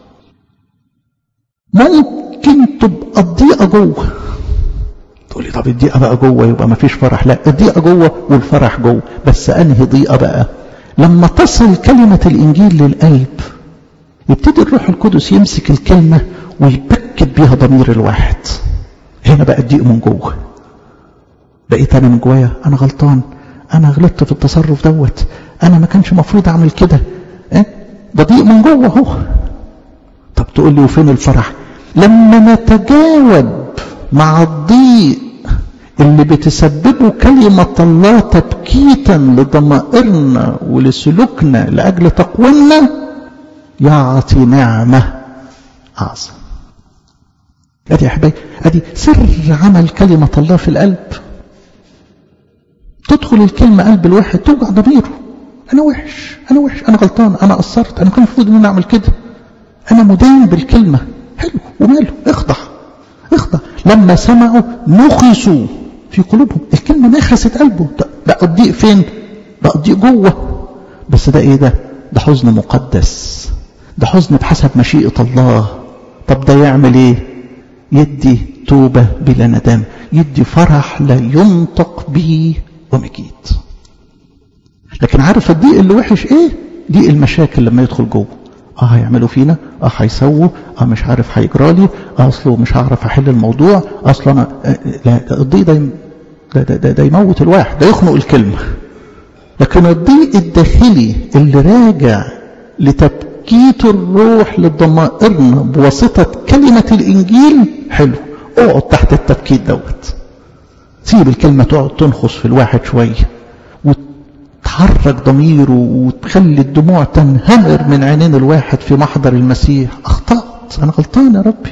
ممكن تبقى الضيقة جوه. تقولي طب الضيقة بقى جوه يبقى ما فيش فرح. لا، الضيقة جوه والفرح جوه. بس انهي ضيقة بقى؟ لما تصل كلمة الإنجيل للقلب يبتدي الروح القدس يمسك الكلمة ويبكت بيها ضمير الواحد. هنا بقى الضيق من جوه. بقيت أنا من جوايا أنا غلطان، أنا غلطت في التصرف دوت، أنا ما كانش مفروض أعمل كده. ده ضيق من جوه هو. طب تقول لي وفين الفرح؟ لما نتجاوب مع الضيق اللي بتسببه كلمة الله تبكيتا لضمائرنا ولسلوكنا لأجل تقويمنا، يعطي نعمة أعظم. أدي يا حبايبي، أدي سر عمل كلمة الله في القلب. تدخل الكلمة قلب الواحد توجع ضميره. أنا وحش، أنا غلطان، أنا قصرت، أنا كان المفروض إن أنا أعمل كده، أنا مدين بالكلمة. حلو، وماله؟ اخضع. لما سمعوا نخسوا في قلوبهم. الكلمة نخست قلبه. بقى الضيق فين؟ بقى الضيق جوه. بس ده إيه ده؟ ده حزن مقدس، ده حزن بحسب مشيئة الله. طب ده يعمل إيه؟ يدي توبة بلا ندم، يدي فرح لا ينطق به ومجيد. لكن عارف الضيق اللي وحش إيه؟ ضيق المشاكل لما يدخل جوه. هيعملوا فينا، هيسووا، مش عارف هيجرالي، اصله مش هعرف احل الموضوع، اصلا انا لا. الضيق ده يموت الواحد، ده يخنق الكلمه. لكن الضيق الداخلي اللي راجع لتبكيت الروح للضمائرنا بواسطه كلمه الانجيل، حلو. اقعد تحت التبكيت دوت، سيب الكلمه تقعد تنخص في الواحد شويه تحرك ضميره وتخلي الدموع تنهمر من عينين الواحد في محضر المسيح. أخطأت، أنا غلطان يا ربي،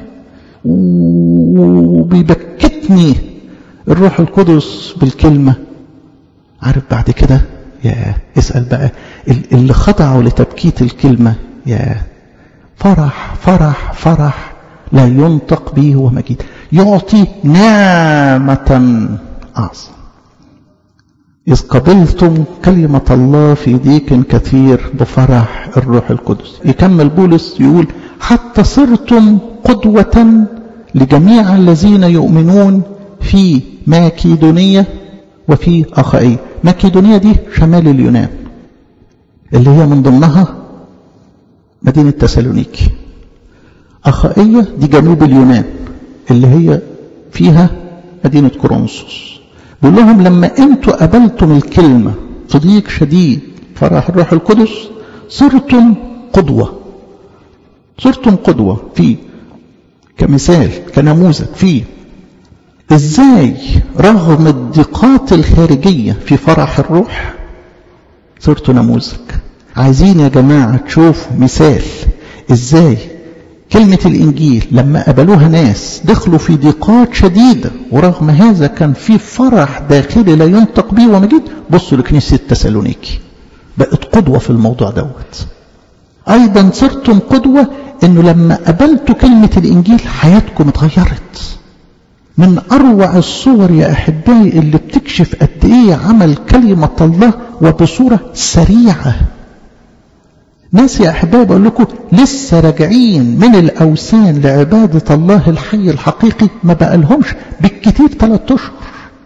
وبيبكتني الروح القدس بالكلمة. عارف بعد كده يا اسأل بقى اللي خضعوا لتبكيت الكلمة، يا فرح فرح فرح لا ينطق به ومجيد، يعطي نعمة أعظم. إذ قبلتم كلمة الله في ضيق كثير بفرح الروح القدس. يكمل بولس يقول حتى صرتم قدوة لجميع الذين يؤمنون في ماكيدونية وفي أخائية. ماكيدونية دي شمال اليونان اللي هي من ضمنها مدينة تسالونيكي. أخائية دي جنوب اليونان اللي هي فيها مدينة كورنثوس. بيقول لهم لما انتوا قبلتم الكلمة في ضيق شديد فرح الروح القدس صرتم قدوة. صرتم قدوة في كمثال كنموذج فيه ازاي رغم الضيقات الخارجية في فرح الروح صرتوا نموذج. عايزين يا جماعة تشوفوا مثال ازاي كلمة الإنجيل لما قبلوها ناس دخلوا في ضيقات شديدة ورغم هذا كان في فرح داخلي لا ينطق به ومجيد. بصوا لكنيسة تسالونيكي بقت قدوة في الموضوع دوت. أيضا صرتم قدوة إنه لما قبلتوا كلمة الإنجيل حياتكم اتغيرت. من أروع الصور يا أحبائي اللي بتكشف قد إيه عمل كلمة الله وبصورة سريعة. ناس يا أحبائي بقول لكم لسه راجعين من الأوثان لعبادة الله الحي الحقيقي ما بقالهمش بالكتير 3 أشهر.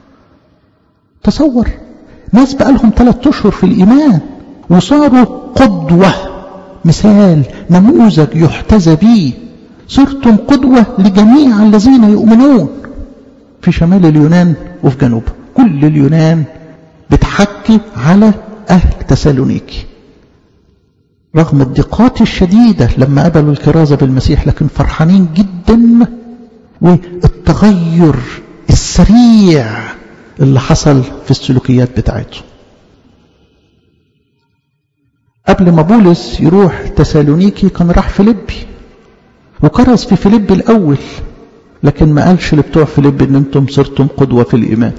تصور ناس بقالهم 3 أشهر في الإيمان وصاروا قدوة، مثال نموذج يحتذى به. صرتم قدوة لجميع الذين يؤمنون في شمال اليونان وفي جنوبها. كل اليونان بتحكي على أهل تسالونيكي رغم الضيقات الشديدة لما قبلوا الكرازة بالمسيح، لكن فرحانين جدا. والتغير السريع اللي حصل في السلوكيات بتاعته. قبل ما بولس يروح تسالونيكي كان راح فيليبي وكرز في فيليبي الأول، لكن ما قالش لبتوع فيليبي ان انتم صرتم قدوة في الإيمان.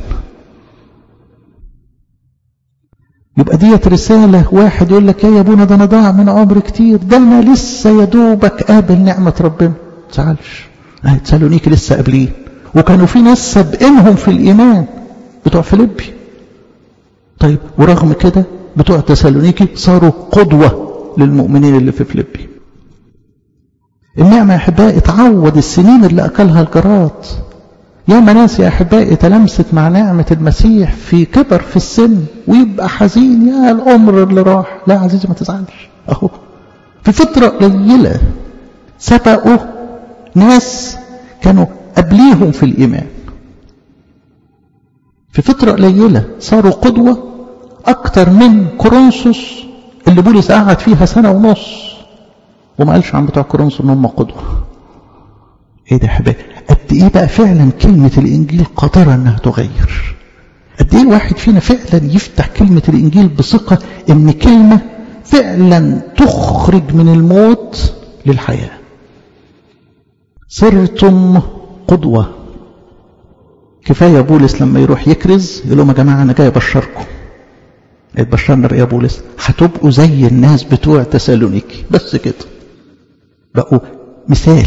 يبقى ديت رسالة. واحد يقول لك يا ابونا ده انا ضاع من عمر كتير، ده انا لسه يا دوبك قابل نعمة ربنا. ما تزعلش، تسالونيكي لسه قابلين وكانوا في ناس سابقينهم في الإيمان بتوع فيليبي. طيب ورغم كده بتوع تسالونيكي صاروا قدوة للمؤمنين اللي في فيليبي. النعمة يا أحبائي تعوض السنين اللي أكلها الجراد. ياما ناس يا أحبائي تلمست مع نعمة المسيح في كبر في السن ويبقى حزين يا العمر اللي راح. لا عزيزي ما تزعلش، أهو في فترة قليلة سبقوا ناس كانوا قبليهم في الإيمان. في فترة قليلة صاروا قدوة أكتر من كورنثوس اللي بولس قعد فيها 1.5 سنة وما قالش عن بتوع كورنثوس ان هم قدوة. ايه ده يا حبايبي؟ قد ايه بقى فعلا كلمة الانجيل قادرة انها تغير. قد ايه الواحد فينا فعلا يفتح كلمة الانجيل بثقة ان كلمة فعلا تخرج من الموت للحياة. صرتم قدوة. كفاية بولس لما يروح يكرز يقول لهم يا جماعة انا جاي ابشركم. اتبشرنا يا بولس هتبقوا زي الناس بتوع تسالونيكي. بس كده بقوا مثال.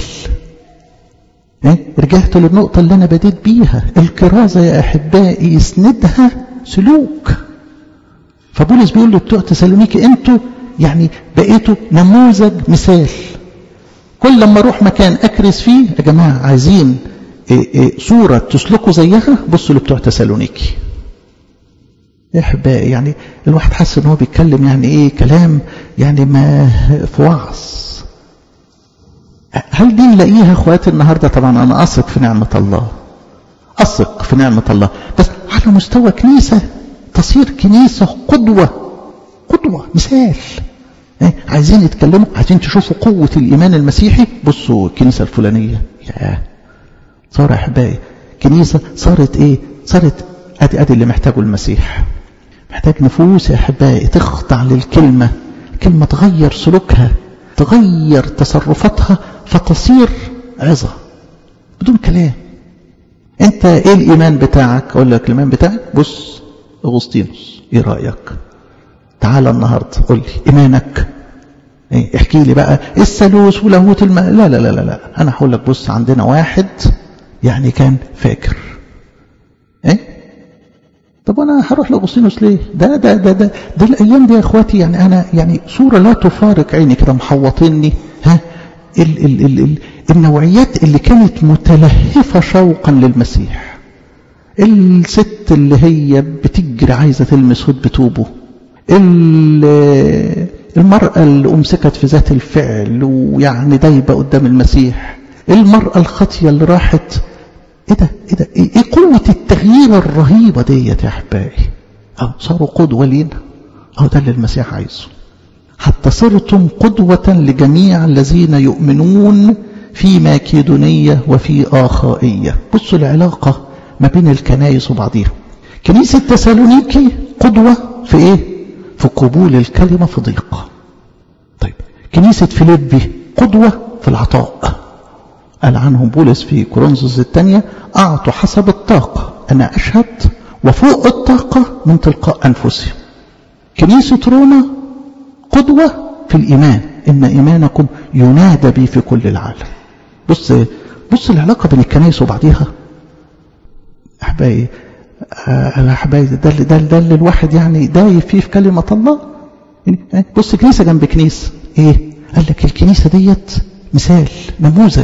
رجعت للنقطة اللي أنا بديت بيها، الكرازة يا أحبائي يسندها سلوك. فبولس بيقول لبتوع تسالونيكي أنتوا يعني بقيتوا نموذج مثال. كل لما أروح مكان أكرز فيه يا جماعة عايزين صورة تسلكوا زيها، بصوا لبتوع تسالونيكي. يا أحبائي يعني الواحد حس إن هو بيتكلم يعني إيه كلام يعني ما في وعظ. هل دي نلاقيها اخواتي النهارده؟ طبعا انا اثق في نعمه الله، اثق في نعمه الله، بس على مستوى كنيسه تصير كنيسه قدوه مثال. عايزين يتكلموا، عايزين تشوفوا قوه الايمان المسيحي، بصوا الكنيسه الفلانيه. يا صار احبائي كنيسه صارت ايه؟ صارت ادي اللي محتاجه المسيح. محتاج نفوس يا احبائي تخضع للكلمه، كلمه تغير سلوكها، تغير تصرفاتها فتصير عظة بدون كلام. انت ايه الايمان بتاعك؟ اقول لك الايمان بتاعك بص اغسطينوس، ايه رأيك؟ تعال النهاردة قول لي ايمانك ايه؟ احكي لي بقى الثالوث ولاهوت لا لا لا لا، انا هقول لك بص عندنا واحد يعني كان فاكر ايه. طب انا هروح لاغسطينوس ليه؟ ده الايام دي يا اخواتي يعني انا يعني صورة لا تفارق عيني كده محوطيني. ها النوعيات اللي كانت متلهفة شوقا للمسيح. الست اللي هي بتجري عايزة تلمس هد بتوبه، المرأة اللي أمسكت في ذات الفعل ويعني دايبة قدام المسيح، المرأة الخاطية اللي راحت، ايه قوة التغيير الرهيبة ديت يا احبائي. صاروا قدوة لينا. ده اللي المسيح عايزه. حتى صرتم قدوة لجميع الذين يؤمنون في ماكيدونية وفي آخائية. بصوا العلاقة ما بين الكنائس وبعضها. كنيسة تسالونيكي قدوة في ايه؟ في قبول الكلمة في ضيق. طيب كنيسة فيليبي قدوة في العطاء. قال عنهم بولس في كورنثوس الثانية: أعطوا حسب الطاقة، أنا أشهد وفوق الطاقة من تلقاء أنفسهم. كنيسة روما قدوة في الإيمان، إن إيمانكم ينادى بي في كل العالم. بص العلاقة بين الكنائس وبعضها. أحبائي ده اللي الواحد يعني دايب فيه في كلمة الله. بص كنيسة جنب كنيسة، ايه؟ قال لك الكنيسة ديت مثال، نموذج.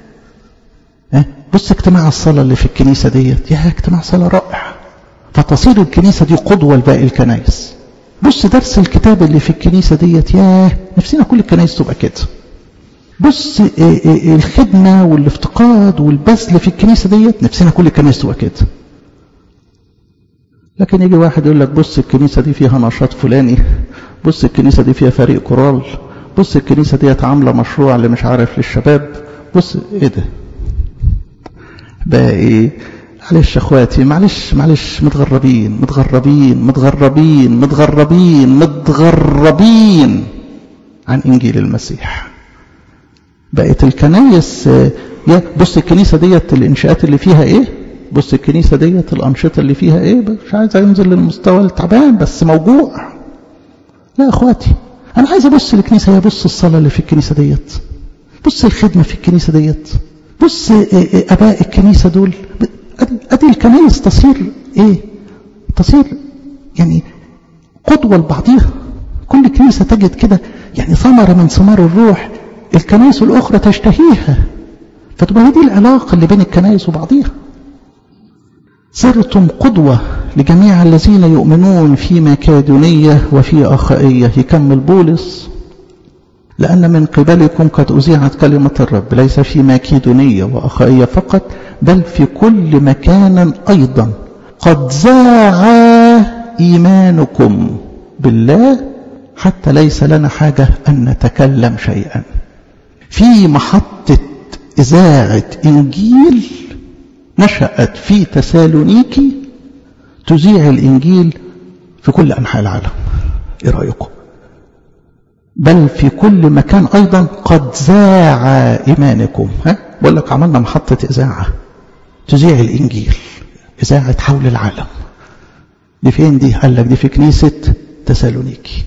بص اجتماع الصلاة اللي في الكنيسة ديت، يا اجتماع صلاة رائع، فتصير الكنيسة دي قدوة لباقي الكنائس. بص درس الكتاب اللي في الكنيسة ديت، يا نفسنا كل الكنائس تبقى كده. بص الخدمة والافتقاد والبذل في الكنيسة ديت، نفسنا كل الكنائس تبقى كده. لكن يجي واحد يقول لك بص الكنيسة دي فيها نشاط فلاني، بص الكنيسة دي فيها فريق كورال، بص الكنيسة دي عاملة مشروع اللي مش عارف للشباب، بص ايه ده بقى ايه؟ معلش اخواتي، معلش متغربين عن انجيل المسيح. بقت الكنايس يا بص الكنيسة ديت الانشاءات اللي فيها ايه، بص الكنيسة ديت الانشطة اللي فيها ايه، مش عايز ينزل للمستوى التعبان بس موجوع. لا اخواتي، انا عايز ابص الكنيسة، بص الصلاة اللي في الكنيسة ديت، بص الخدمة في الكنيسة ديت، بص اباء الكنيسة دول. ادي الكنائس تصير ايه؟ تصير يعني قدوة لبعضها. كل كنيسة تجد كده يعني ثمرة من ثمار الروح الكنائس الاخرى تشتهيها، فتبقى هذه العلاقة اللي بين الكنائس وبعضها. صرتم قدوة لجميع الذين يؤمنون في ماكيدونية وفي آخائية. يكمل بولس: لأن من قبلكم قد أذيعت كلمة الرب، ليس في ماكيدونية وآخائية فقط، بل في كل مكان أيضا. قد ذاع إيمانكم بالله حتى ليس لنا حاجة أن نتكلم شيئا. في محطة إذاعة إنجيل نشأت في تسالونيكي تذيع الإنجيل في كل أنحاء العالم. إيه رأيكم؟ بل في كل مكان أيضا قد ذاع إيمانكم. بقول لك عملنا محطة إذاعة تذيع الإنجيل، إذاعة حول العالم. دي فين دي؟ قال لك دي في كنيسة تسالونيكي.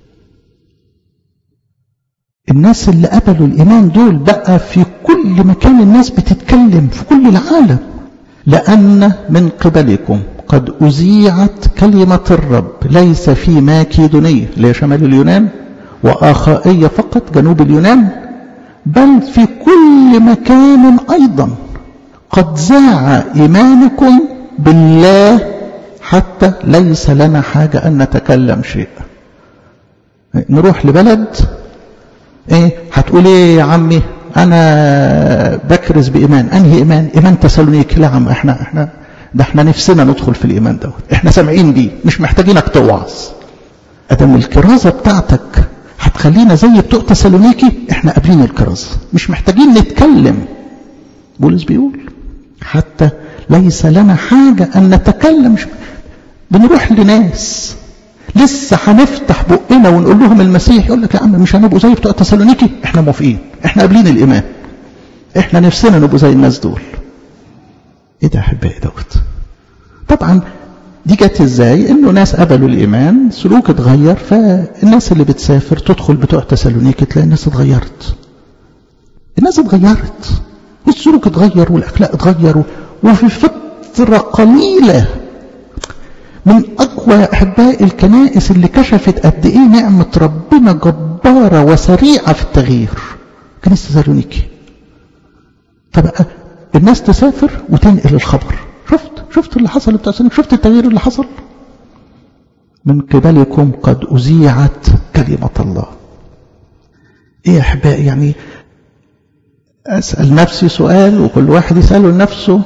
الناس اللي قبلوا الإيمان دول بقى في كل مكان الناس بتتكلم في كل العالم. لأن من قبلكم قد أذيعت كلمة الرب، ليس في ماكيدونية اللي هي شمال اليونان وآخائية فقط جنوب اليونان، بل في كل مكان أيضا. قد ذاع إيمانكم بالله حتى ليس لنا حاجة أن نتكلم شيء. نروح لبلد ايه هتقول ايه يا عمي؟ انا بكرز بايمان. انهي ايمان؟ ايمان تسالونيك. لا عم، احنا نفسنا ندخل في الايمان دوت، احنا سامعين بيه، مش محتاجينك توعظ. ادم الكرازه بتاعتك هتخلينا زي بتوع تسالونيكي، احنا قابلين الكرازه، مش محتاجين نتكلم. بولس بيقول حتى ليس لنا حاجه ان نتكلم. بنروح لناس لسه هنفتح بقنا ونقول لهم المسيح، يقول لك يا عم مش هنبقوا زي بتوع تسالونيكي، احنا موافقين، احنا قابلين الايمان، احنا نفسنا نبقوا زي الناس دول. ايه ده يا احبائي دوت؟ طبعا دي جت ازاي؟ انه ناس قبلوا الايمان، سلوك اتغير، فالناس اللي بتسافر تدخل بتوع تسالونيكي تلاقي الناس اتغيرت. الناس اتغيرت، السلوك اتغير والاخلاق اتغيروا، وفي فتره قليله من أقوى أحباء الكنائس اللي كشفت قد إيه نعمة ربنا جبارة وسريعة في التغيير كنيسة تسالونيكي. فبقى الناس تسافر وتنقل الخبر. شفت اللي حصل بتاع سنة، شفت التغيير اللي حصل. من قبلكم قد أذيعت كلمة الله. إيه يا أحبائي؟ يعني أسأل نفسي سؤال وكل واحد يسأله لنفسه،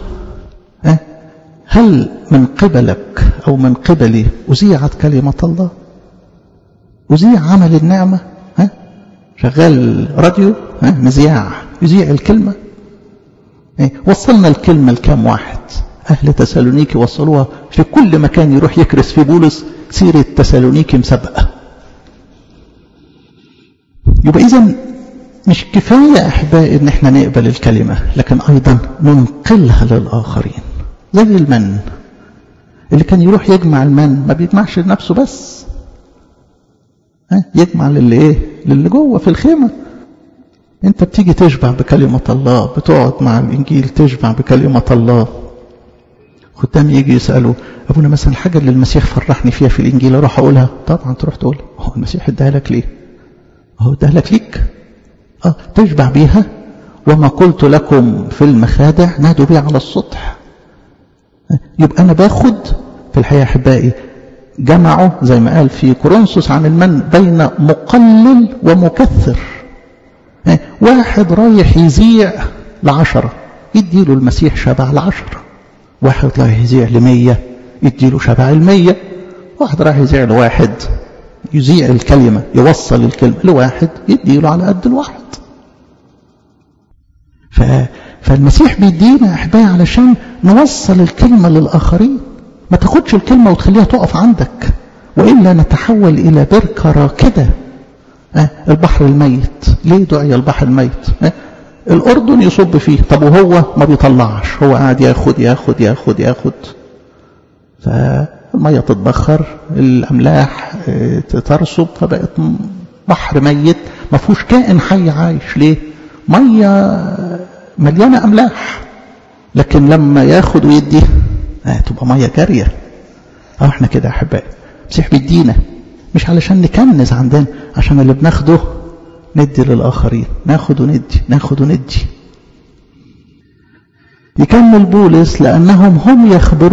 هل من قبلك أو من قبلي أذيعت كلمة الله؟ أذيع عمل النعمة؟ شغال راديو مذياع يذيع الكلمة؟ وصلنا الكلمة لكام واحد؟ أهل تسالونيكي وصلوها في كل مكان يروح يكرس في بولس سيرة تسالونيكي مسبقة. يبقى إذن مش كفاية أحبائي إن احنا نقبل الكلمة، لكن أيضا ننقلها للآخرين. زي المن اللي كان يروح يجمع المن، ما بيجمعش لنفسه بس، يجمع للي جوه في الخيمة. انت بتيجي تشبع بكلمة الله، بتقعد مع الإنجيل تشبع بكلمة الله. خدام يجي يسألوا أبونا مثلا الحاجة اللي المسيح فرحني فيها في الإنجيل أروح أقولها؟ طبعا تروح تقول هو المسيح اداها لك ليه؟ هو اداها لك ليك؟ تشبع بيها. وما قلت لكم في المخادع نادوا بيه على السطح. يبقى أنا باخد في الحقيقة أحبائي جمعوا زي ما قال في كورنثوس عن المن بين مقلل ومكثر. واحد رايح يذيع ل10 يديله المسيح شبع ل10. واحد رايح يذيع ل100 يديله شبع ل100. واحد رايح يذيع لواحد يذيع الكلمة يوصل الكلمة لواحد يديله على قد الواحد. فالمسيح بيدينا أحبائي علشان نوصل الكلمة للآخرين. ما تاخدش الكلمة وتخليها تقف عندك، وإلا نتحول إلى بركة راكدة. البحر الميت ليه دعي البحر الميت؟ الأردن يصب فيه، طب وهو ما بيطلعش، هو قاعد ياخد ياخد ياخد ياخد، فالمية تتبخر، الأملاح ترسب، فبقت بحر ميت ما فيهوش كائن حي عايش. ليه؟ مية مليانة أملاح. لكن لما ياخد ويدي تبقى مية جارية. احنا كده أحبائي المسيح بيدينا مش علشان نكنز عندنا، عشان اللي بناخده ندي للآخرين، ناخد وندي ناخد وندي. يكمل بولس لأنهم هم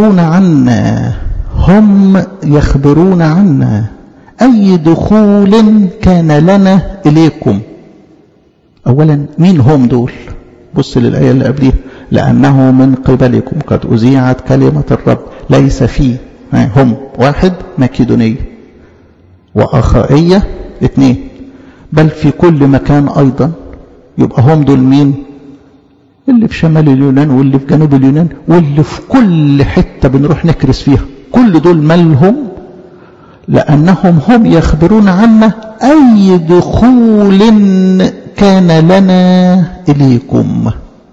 يخبرون عنا أي دخول كان لنا إليكم. أولا مين هم دول؟ بص للآية اللي قبليها، لأنه من قبلكم قد أذيعت كلمة الرب ليس فيه هم 1 مكيدونية وأخائية 2 بل في كل مكان أيضا. يبقى هم دول مين؟ اللي في شمال اليونان واللي في جنوب اليونان واللي في كل حتة بنروح نكرس فيها، كل دول مالهم؟ لأنهم هم يخبرون عنا أي دخول كان لنا إليكم.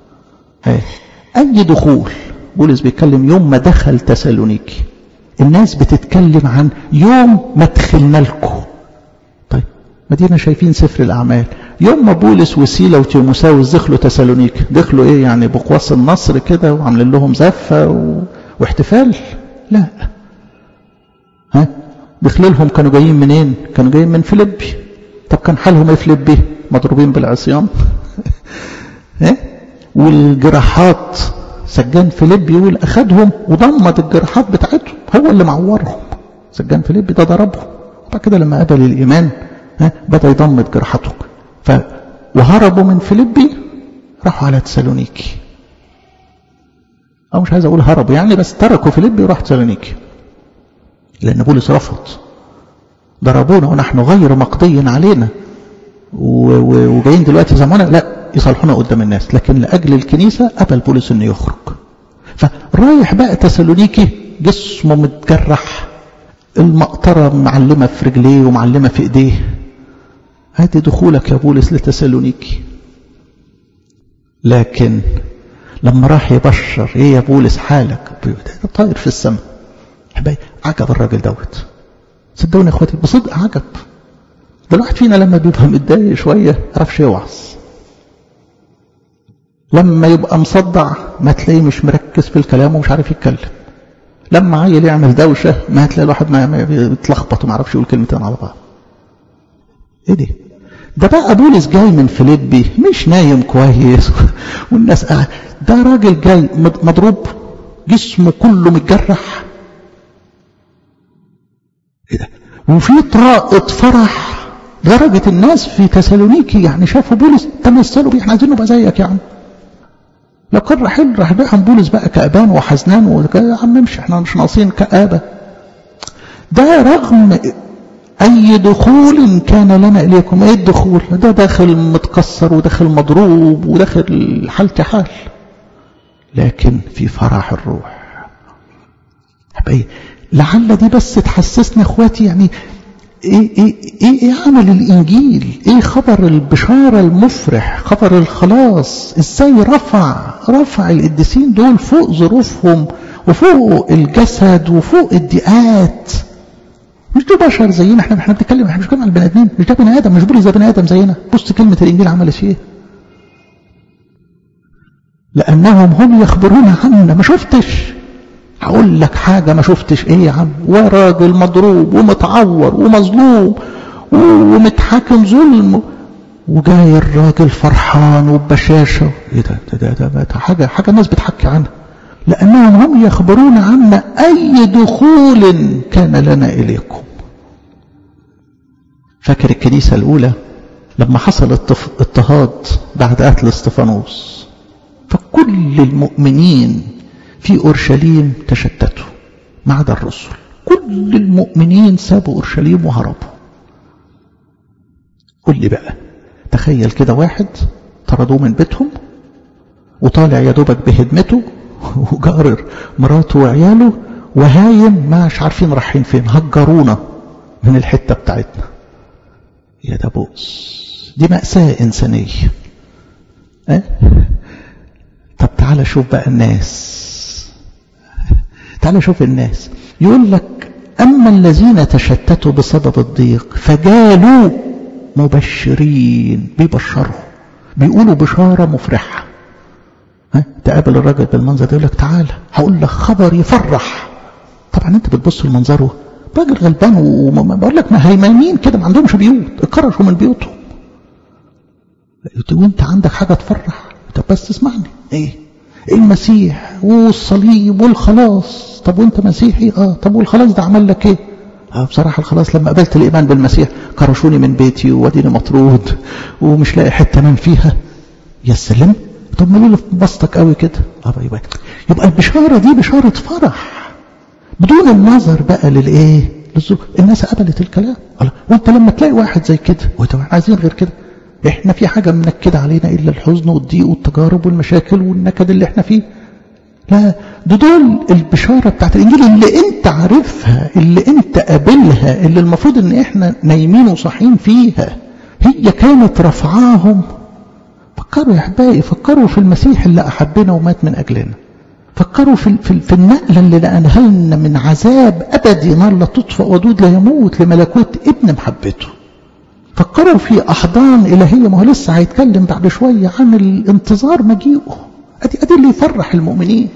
أي دخول. بولس بيتكلم يوم ما دخل تسالونيكي، الناس بتتكلم عن يوم ما دخلنا لكم. طيب ما دينا شايفين سفر الأعمال، يوم ما بولس وسيلة وتيموساوس دخلوا تسالونيكي، دخلوا إيه يعني بقواص النصر كده وعملين لهم زفة واحتفال؟ لا. دخلوا لهم كانوا جايين منين؟ كانوا جايين من فيليبي. طب كان حالهم ايه فيليبي؟ مضروبين بالعصيان والجراحات. سجان فيليبي يقول أخذهم وضمد الجراحات بتاعتهم، هو اللي معورهم. سجان فيليبي ده ضربهم، وبعد كده لما قبل الإيمان بدأ يضمد جراحاتهم. وهربوا من فيليبي راحوا على تسالونيكي. أو مش عايز أقول هربوا يعني، بس تركوا فيليبي وراحوا تسالونيكي، لأن بولس رفض. ضربونا ونحن غير مقضي علينا وجايين دلوقتي زماننا لا يصالحونا قدام الناس، لكن لأجل الكنيسة قبل بولس انه يخرج. فرايح بقى تسالونيكي جسمه متجرح، المقطرة معلمة في رجليه ومعلمة في ايديه. هاتي دخولك يا بولس لتسالونيكي. لكن لما راح يبشر ايه يا بولس حالك؟ ده طاير في السماء. عجب الراجل دوت، صدقوني يا اخواتي بصدق عجب. ده الواحد فينا لما بيبقى متضايق شويه يعرفش يوعظ، لما يبقى مصدع ما تلاقيه مش مركز في الكلام ومش عارف يتكلم، لما عيل يعمل دوشه ما هتلاقي الواحد ما بيتلخبط وما عرفش يقول كلمتين على بعض. ايه ده بقى بولس جاي من فيليبي مش نايم كويس والناس قاعد، ده راجل جاي مضروب جسمه كله متجرح. ايه ده؟ وفي طاقة فرح درجة الناس في تسالونيكي يعني شافوا بولس تمثلوا بيه، احنا عايزين نبقى زيك يا عم. لو كان راح بقى بولس بقى كأبان وحزنان يا عم امشي، احنا مش ناقصين كآبة. ده رغم أي دخول كان لنا إليكم. ايه الدخول؟ ده داخل متكسر وداخل مضروب وداخل حالتي حال، لكن في فرح الروح. لعل دي بس تحسسنا اخواتي يعني ايه عمل الانجيل، ايه خبر البشارة المفرح، خبر الخلاص، ازاي رفع القديسين دول فوق ظروفهم وفوق الجسد وفوق الضيقات. مش دول بشر زينا، احنا بنتكلم، احنا مش بنتكلم عن البني ادمين، مش ده بني ادم، مش بولس ده بني ادم زينا. بص كلمة الانجيل عملت فيه، لانهم هم يخبرون عنا. ما شفتش، هقول لك حاجة ما شفتش. ايه يا عم؟ وراجل مضروب ومتعور ومظلوم ومتحاكم ظلم، وجاي الراجل فرحان وبشاشة. ايه ده حاجة الناس بتحكي عنها. لأنهم هم يخبرون عنا أي دخول كان لنا إليكم. فاكر الكنيسة الأولى لما حصل اضطهاد بعد قتل استفانوس، فكل المؤمنين في أورشليم تشتتوا ما عدا الرسل. كل المؤمنين سابوا أورشليم وهربوا. قل لي بقى، تخيل كده واحد طردوه من بيتهم وطالع يا دوبك بهدمته وجارر مراته وعياله وهايم، مش عارفين رايحين فين، هجرونا من الحتة بتاعتنا. يا ده بؤس، دي مأساة إنسانية. طب تعالى شوف بقى الناس، تعالى شوف الناس. يقول لك أما الذين تشتتوا بسبب الضيق فجالوا مبشرين، بيبشروا، بيقولوا بشارة مفرحة. تقابل الراجل بالمنظر ده يقول لك تعالى هقول لك خبر يفرح. طبعا انت بتبص لمنظره راجل غلبان وبقول لك ما هيمانين كده، ما عندهمش بيوت، اتكرشوا من بيوتهم، وانت عندك حاجة تفرح. طب بس اسمعني، ايه المسيح والصليب والخلاص. طب وانت مسيحي؟ طب والخلاص ده عمل لك ايه؟ بصراحة الخلاص لما قبلت الإيمان بالمسيح كرشوني من بيتي واديني مطرود ومش لاقي حتة انام فيها. يا سلام، طب ما ليه بسطك قوي كده؟ يبقى البشارة دي بشارة فرح بدون النظر بقى للايه، الناس قبلت الكلام. وانت لما تلاقي واحد زي كده، وانت عايزين غير كده، احنا في حاجة منكدة علينا الا الحزن والضيق والتجارب والمشاكل والنكد اللي احنا فيه؟ لا، دول البشارة بتاعت الانجيل اللي انت عارفها، اللي انت قابلها، اللي المفروض ان احنا نايمين وصاحيين فيها. هي كانت رفعاهم. فكروا يا احبائي، فكروا في المسيح اللي احبنا ومات من اجلنا. فكروا في النقلة اللي لقناها لنا من عذاب ابدي نار لا تطفأ ودود لا يموت لملكوت ابن محبته. فكروا في احضان الهية. ما هو لسه هيتكلم بعد شوية عن الانتظار مجيئه. ادي اللي يفرح المؤمنين.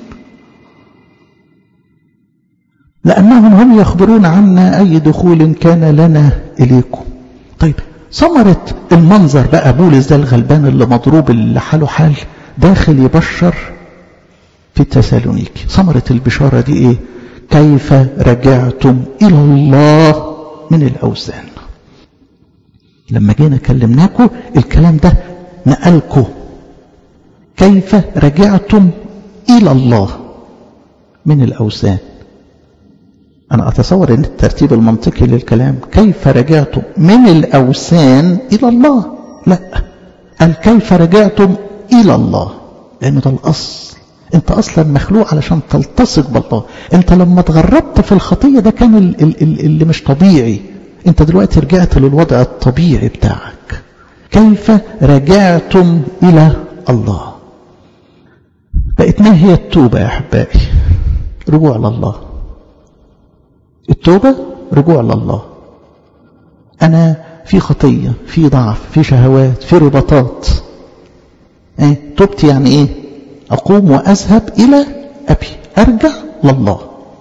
لانهم هم يخبرون عنا اي دخول كان لنا اليكم. طيب ثمرة المنظر بقى، بولس ده الغلبان اللي مضروب اللي حاله حال داخل يبشر في تسالونيكي. ثمرة البشارة دي ايه؟ كيف رجعتم الى الله من الاوثان. لما جينا كلمناكم الكلام ده نقلكم. كيف رجعتم الى الله من الاوثان. أنا أتصور أن الترتيب المنطقي للكلام كيف رجعتم من الأوثان إلى الله. لا، قال كيف رجعتم إلى الله، لأنه ده الأصل. أنت أصلا مخلوق علشان تلتصق بالله. أنت لما تغربت في الخطية ده كان اللي مش طبيعي. أنت دلوقتي رجعت للوضع الطبيعي بتاعك. كيف رجعتم إلى الله. بقت ما هي التوبة يا أحبائي؟ رجوع لله. التوبة رجوع لله. أنا في خطية، في ضعف، في شهوات، في رباطات. توبتي يعني إيه؟ أقوم وأذهب إلى أبي، أرجع لله.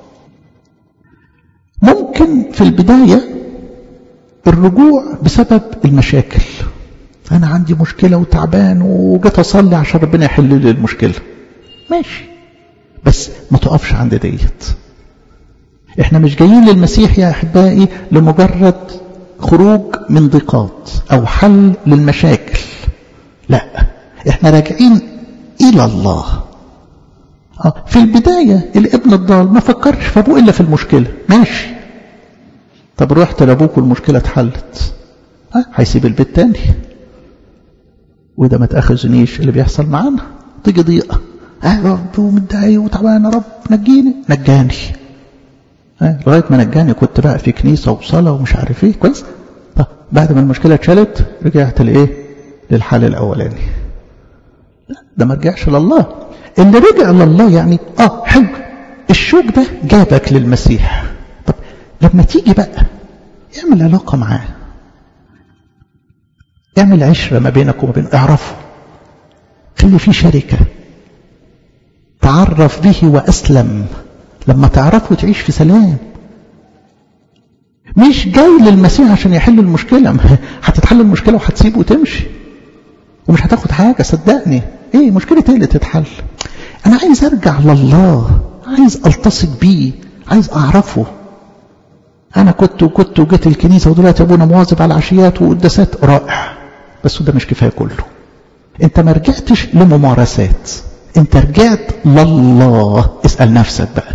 ممكن في البداية الرجوع بسبب المشاكل. أنا عندي مشكلة وتعبان وجيت أصلي عشان ربنا يحل لي المشكلة. ماشي، بس ما تقفش عند ديت. احنا مش جايين للمسيح يا احبائي لمجرد خروج من ضيقات أو حل للمشاكل، لا، احنا راجعين إلى الله. في البداية الابن الضال ما فكرش في أبوه إلا في المشكلة، ماشي، طب رحت لأبوك والمشكلة اتحلت، هيسيب البيت تاني. وده ما تأخذنيش اللي بيحصل معانا، تيجي ضيقة، رب ومتضايق وتعبان، يا رب نجيني، نجاني، لغاية ما نجاني كنت بقى في كنيسة وصلاة ومش عارف ايه، كويس. طب بعد ما المشكلة اتشالت رجعت لإيه؟ للحال الأولاني. ده ما رجعش لله. اللي رجع لله يعني حلو، الشوك ده جابك للمسيح. طب لما تيجي بقى اعمل علاقة معاه، اعمل عشرة ما بينك وما بينه، اعرفه، خلي فيه شركة، تعرف به وأسلم. لما تعرفه تعيش في سلام. مش جاي للمسيح عشان يحل المشكلة، هتتحل المشكلة وهتسيبه وتمشي ومش هتاخد حاجة، صدقني. ايه مشكلة ايه اللي تتحل؟ انا عايز ارجع لله، عايز التصق بيه، عايز اعرفه. انا كنت وجيت الكنيسة ودلوقتي ابونا مواظب على العشيات وقداسات، رائع، بس ده مش كفاية كله. انت ما رجعتش لممارسات، انت رجعت لله. اسأل نفسك بقى،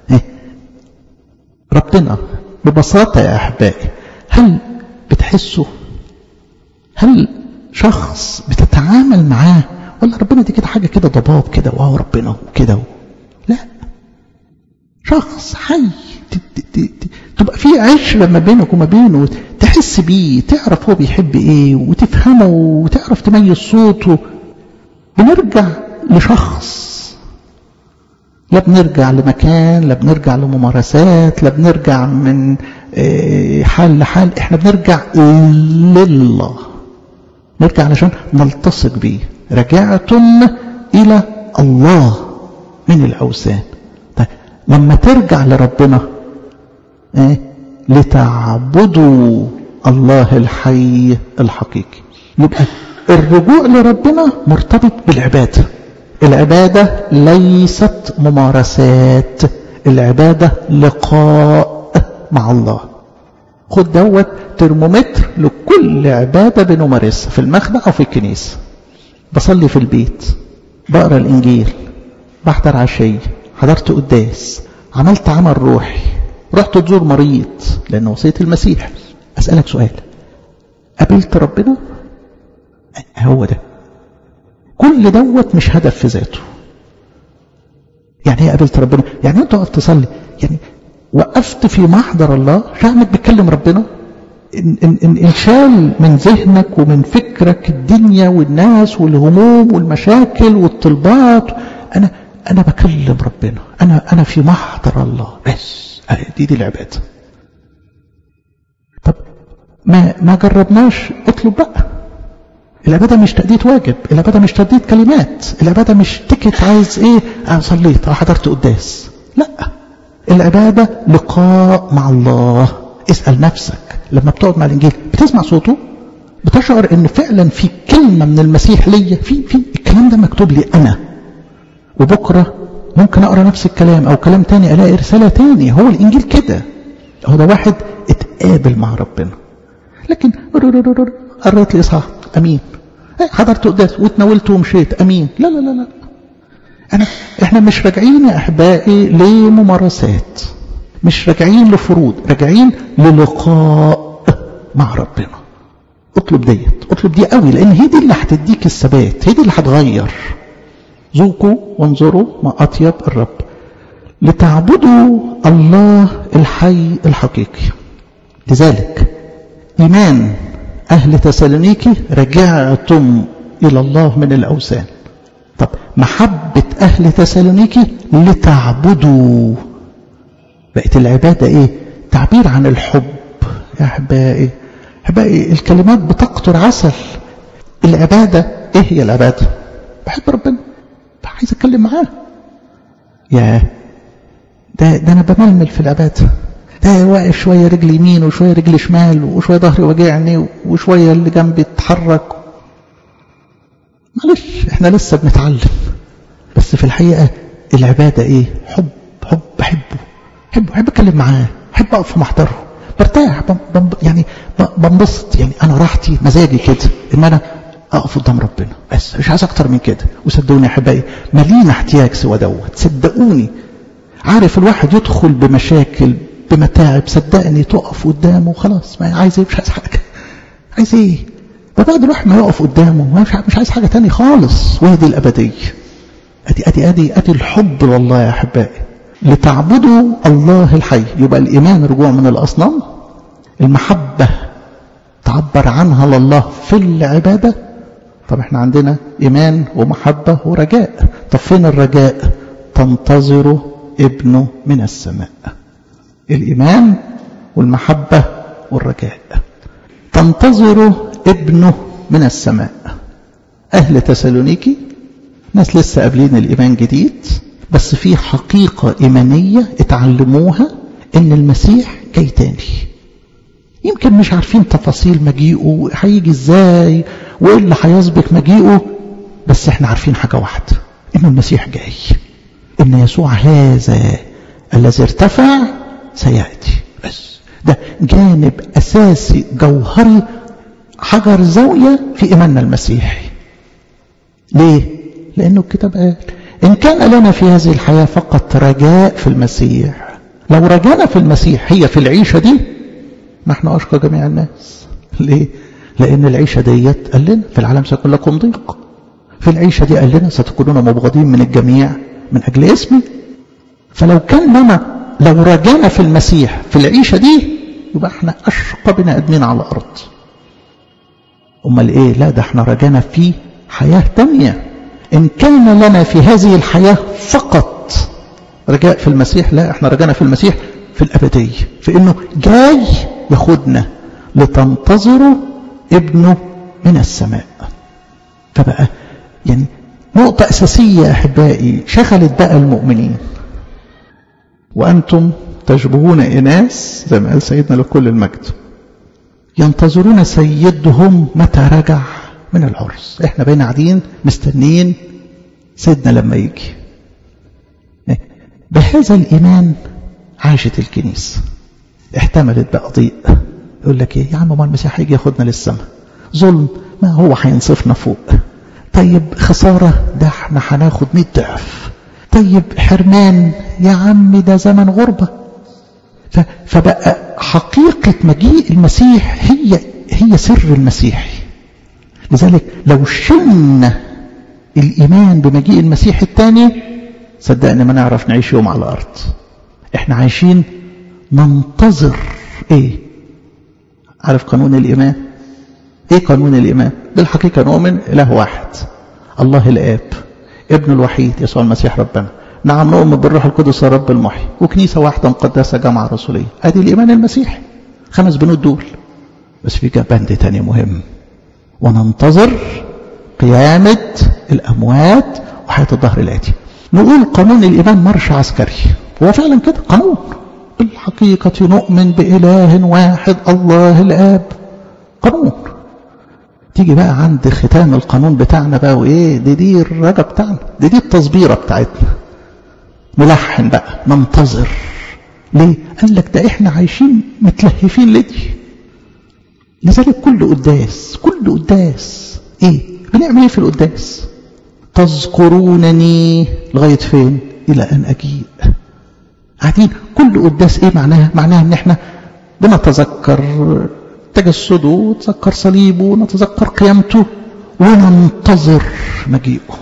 ربنا ببساطة يا أحبائي هل بتحسه؟ هل شخص بتتعامل معاه؟ ولا ربنا دي كده حاجة كده ضباب كده، وهو ربنا وكده لا، شخص حي، تبقى في عشرة ما بينك وما بينه، تحس بيه، تعرف هو بيحب ايه وتفهمه وتعرف تميز صوته. بنرجع لشخص، لا بنرجع لمكان، لا بنرجع لممارسات، لا بنرجع من حال لحال، احنا بنرجع لله، نرجع علشان نلتصق بيه. رجعتم إلى الله من الأوثان. طيب لما ترجع لربنا لتعبدوا الله الحي الحقيقي، يبقى الرجوع لربنا مرتبط بالعبادة. العبادة ليست ممارسات، العبادة لقاء مع الله. خد دوت ترمومتر لكل عبادة بنمارسها في المخدع أو في الكنيسة. بصلي في البيت، بقرأ الإنجيل، بحضر عشية، حضرت قداس، عملت عمل روحي، رحت تزور مريض لأنه وصية المسيح. أسألك سؤال، قابلت ربنا؟ هو ده. كل دوت مش هدف في ذاته. يعني ايه قابلت ربنا؟ يعني انت وقفت تصلي، يعني وقفت في محضر الله، شأنك بتكلم ربنا. إن شال من ذهنك ومن فكرك الدنيا والناس والهموم والمشاكل والطلبات، أنا بكلم ربنا، أنا في محضر الله بس. دي العبادة. طب ما جربناش، اطلب بقى. العبادة مش تأدية واجب، العبادة مش تأدية كلمات، العبادة مش تكت عايز ايه، صليت حضرت قداس، لا، العبادة لقاء مع الله. اسأل نفسك لما بتقعد مع الإنجيل بتسمع صوته؟ بتشعر ان فعلا في كلمة من المسيح ليا، في الكلام ده مكتوب لي انا، وبكرة ممكن اقرأ نفس الكلام او كلام تاني الاقي رسالة تاني. هو الإنجيل كده، هو ده واحد اتقابل مع ربنا. لكن قرأت لي صح، امين، حضرت قداس واتناولت ومشيت، امين، لا لا لا لا. احنا مش راجعين يا احبائي لممارسات، مش راجعين لفروض، راجعين للقاء مع ربنا. اطلب دي قوي، لان هي دي اللي هتديك الثبات، هي دي اللي هتغير. ذوقوا وانظروا ما اطيب الرب، لتعبدوا الله الحي الحقيقي. لذلك ايمان أهل تسالونيكي رجعتم إلى الله من الأوثان. طب محبة أهل تسالونيكي لتعبدوا، بقت العبادة إيه؟ تعبير عن الحب يا أحبائي. الكلمات بتقطر عسل. العبادة إيه هي العبادة؟ بحب ربنا، عايز أتكلم معاه. ده أنا بململ في العبادة. ده واقف شوية رجل يمين وشوية رجل شمال وشوية ظهري وجعني وشوية اللي جنبي اتحرك. معلش احنا لسه بنتعلم، بس في الحقيقة العبادة ايه؟ حب بحب اتكلم معاه، بحب اقف في محضره، برتاح، يعني بنبسط، يعني انا راحتي مزاجي كده ان انا اقف قدام ربنا بس، مش عايز اكتر من كده. وصدقوني يا احبائي مالينا احتياج سوى دوت، صدقوني. عارف الواحد يدخل بمشاكل بمتاعب، صدقني تقف قدامه وخلاص، ما عايز ايه؟ مش عايز حاجه. عايز ايه؟ بعد الواحد ما يقف قدامه مش عايز حاجه تاني خالص. وهي دي الابديه. ادي الحب لله يا احبائي، لتعبدوا الله الحي. يبقى الايمان رجوع من الاصنام، المحبه تعبر عنها لله في العباده. طب احنا عندنا ايمان ومحبه ورجاء. طب فين الرجاء؟ تنتظر ابنه من السماء. الايمان والمحبه والرجاء. تنتظر ابنه من السماء. اهل تسالونيكي ناس لسه قابلين الايمان جديد، بس في حقيقه ايمانيه اتعلموها ان المسيح جاي تاني. يمكن مش عارفين تفاصيل مجيئه هيجي ازاي وايه اللي هيسبق مجيئه، بس احنا عارفين حاجه واحده، ان المسيح جاي، ان يسوع هذا الذي ارتفع سياتي. بس ده جانب اساسي جوهري، حجر زاويه في ايماننا المسيحي. ليه؟ لانه الكتاب قال ان كان لنا في هذه الحياه فقط رجاء في المسيح. لو رجعنا في المسيح هي في العيشه دي، ما احنا اشقى جميع الناس. ليه؟ لان العيشه ديت قال لنا في العالم سيكون لكم ضيق. في العيشه دي قال لنا ستكونون مبغضين من الجميع من اجل اسمي. فلو كان لنا، لو رجعنا في المسيح في العيشه دي، يبقى احنا اشقى بني ادمين على الارض. امال ايه؟ لا، ده احنا رجعنا في حياه تانيه. ان كان لنا في هذه الحياه فقط رجاء في المسيح، لا، احنا رجعنا في المسيح في الابديه، في انه جاي ياخدنا لتنتظروا ابنه من السماء. فبقى يعني نقطه اساسيه يا احبائي شغلت بقى المؤمنين. وانتم تشبهون اناس، زي ما قال سيدنا لكل المجد، ينتظرون سيدهم متى رجع من العرس. احنا بين قاعدين مستنيين سيدنا لما يجي. بهذا الايمان عاشت الكنيسه، احتملت بقى ضيق. يقول لك ايه يا عم، ما المسيح هيجي ياخدنا للسماء. ظلم، ما هو هينصفنا فوق. طيب خساره، ده احنا هناخد 100 ضعف. طيب حرمان، يا عم ده زمن غربه. فبقى حقيقه مجيء المسيح هي سر المسيحي. لذلك لو شلنا الايمان بمجيء المسيح الثاني، صدقني ما نعرف نعيش يوم على الارض. احنا عايشين ننتظر ايه؟ عارف قانون الايمان ايه؟ قانون الايمان بالحقيقه نؤمن اله واحد، الله الاب، ابن الوحيد يسوع المسيح ربنا. نعم نؤمن بالروح القدس الرب المحيي، وكنيسه واحده مقدسه جامعه رسوليه. ادي الايمان المسيحي، 5 بنود دول. بس في بند تاني مهم، وننتظر قيامه الاموات وحياه الدهر الاتي. نقول قانون الإيمان مرش عسكري. هو فعلا كده قانون. بالحقيقة نؤمن بإله واحد الله الآب، قانون. تيجي بقى عند ختام القانون بتاعنا بقى وإيه؟ دي الرجا بتاعنا، دي التصبيرة بتاعتنا. نلحن بقى، ننتظر. ليه؟ قال لك ده إحنا عايشين متلهفين لدي. لذلك كل قداس إيه؟ بنعمل إيه في القداس؟ تذكرونني لغاية فين؟ إلى أن أجيء. قاعدين كل قداس إيه معناها؟ معناها إن إحنا بنتذكر تجسده، ونتذكر صليبه، ونتذكر قيامته، وننتظر مجيئه.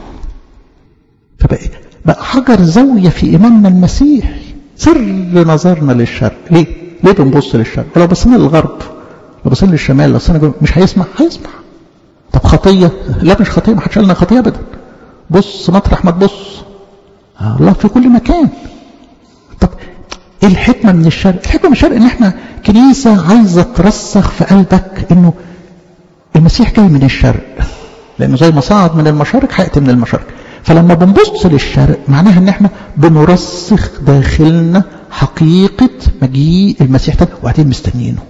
فبقى حجر زاوية في إيماننا المسيحي، سر نظرنا للشرق. ليه بنبص للشرق؟ ولو بصينا للغرب، لو بصينا للشمال، لو بصينا مش هيسمع. طب خطية؟ لا مش خطية، ما حدش قال لنا خطية أبدا. بص مطرح ما تبص، الله في كل مكان. طب ايه الحكمة من الشرق؟ الحكمة من الشرق ان احنا كنيسة عايزة ترسخ في قلبك انه المسيح جاي من الشرق، لانه زي ما صعد من المشارق هيأتي من المشارق. فلما بنبص للشرق معناها ان احنا بنرسخ داخلنا حقيقة مجيء المسيح تاني، وقاعدين مستنيينه.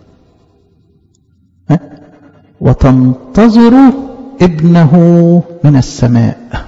وتنتظروا ابنه من السماء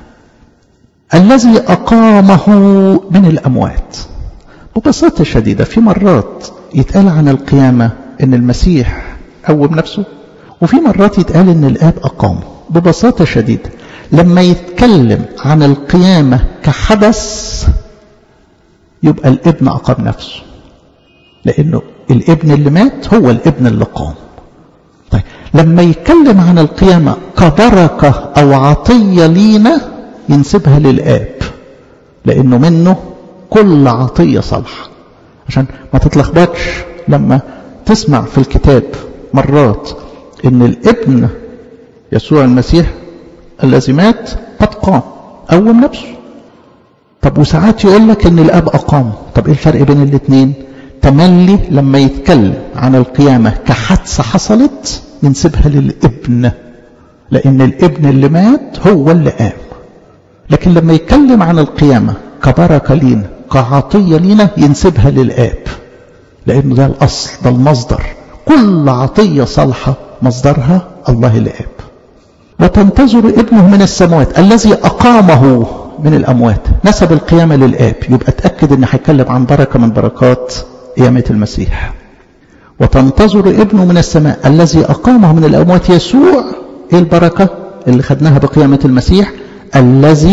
الذي أقامه من الأموات. ببساطة شديدة، في مرات يتقال عن القيامة ان المسيح قوم نفسه، وفي مرات يتقال ان الآب أقامه. ببساطة شديدة لما يتكلم عن القيامة كحدث يبقى الابن أقام نفسه، لأنه الابن اللي مات هو الابن اللي قام. طيب لما يتكلم عن القيامة كبركة أو عطية لينا ينسبها للآب، لأنه منه كل عطية صالحة. عشان ما تتلخبطش لما تسمع في الكتاب مرات ان الابن يسوع المسيح الذي مات قد قام قوم نفسه. طب وساعات يقول لك ان الاب اقام. طب ايه الفرق بين الاثنين؟ تملي لما يتكلم عن القيامة كحادثة حصلت ينسبها للابن، لان الابن اللي مات هو اللي قام. لكن لما يتكلم عن القيامة كبركة لينا كعطية لينا ينسبها للآب، لأنه ده الأصل، ده المصدر. كل عطية صالحة مصدرها الله الآب. وتنتظر ابنه من السماوات الذي أقامه من الأموات، نسب القيامة للآب. يبقى تأكد أن هيتكلم عن بركة من بركات قيامة المسيح. وتنتظر ابنه من السماء الذي أقامه من الأموات، يسوع. إيه البركة اللي خدناها بقيامة المسيح؟ الذي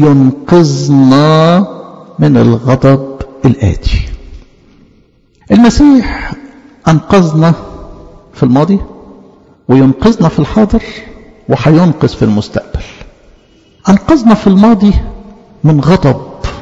ينقذنا من الغضب الآتي. المسيح أنقذنا في الماضي وينقذنا في الحاضر وحينقذ في المستقبل. أنقذنا في الماضي من غضب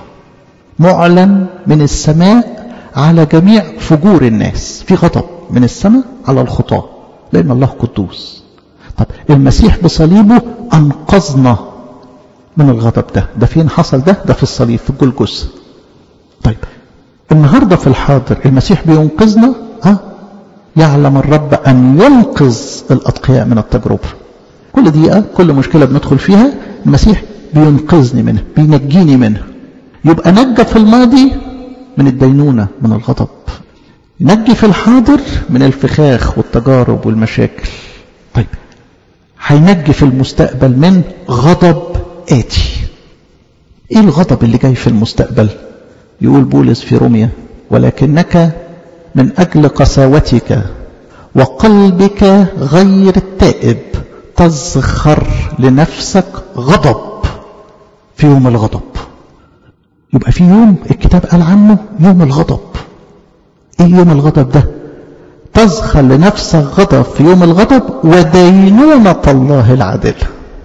معلن من السماء على جميع فجور الناس. في غضب من السماء على الخطاة لأن الله قدوس. طب المسيح بصليبه أنقذنا من الغضب ده فين حصل؟ ده في الصليب في الجلجثة. طيب النهاردة في الحاضر المسيح بينقذنا. يعلم الرب أن ينقذ الأتقياء من التجربة. كل دقيقة كل مشكلة بندخل فيها المسيح بينقذني منها، بينجيني منها. يبقى نجى في الماضي من الدينونة من الغضب، نجي في الحاضر من الفخاخ والتجارب والمشاكل. طيب هينجي في المستقبل من غضب آتي. ايه الغضب اللي جاي في المستقبل؟ يقول بولس في روميا: ولكنك من أجل قساوتك وقلبك غير التائب تزخر لنفسك غضب في يوم الغضب. يبقى في يوم الكتاب قال عنه يوم الغضب. ايه يوم الغضب ده؟ تزخر لنفسك غضب في يوم الغضب ودينونة الله العادل.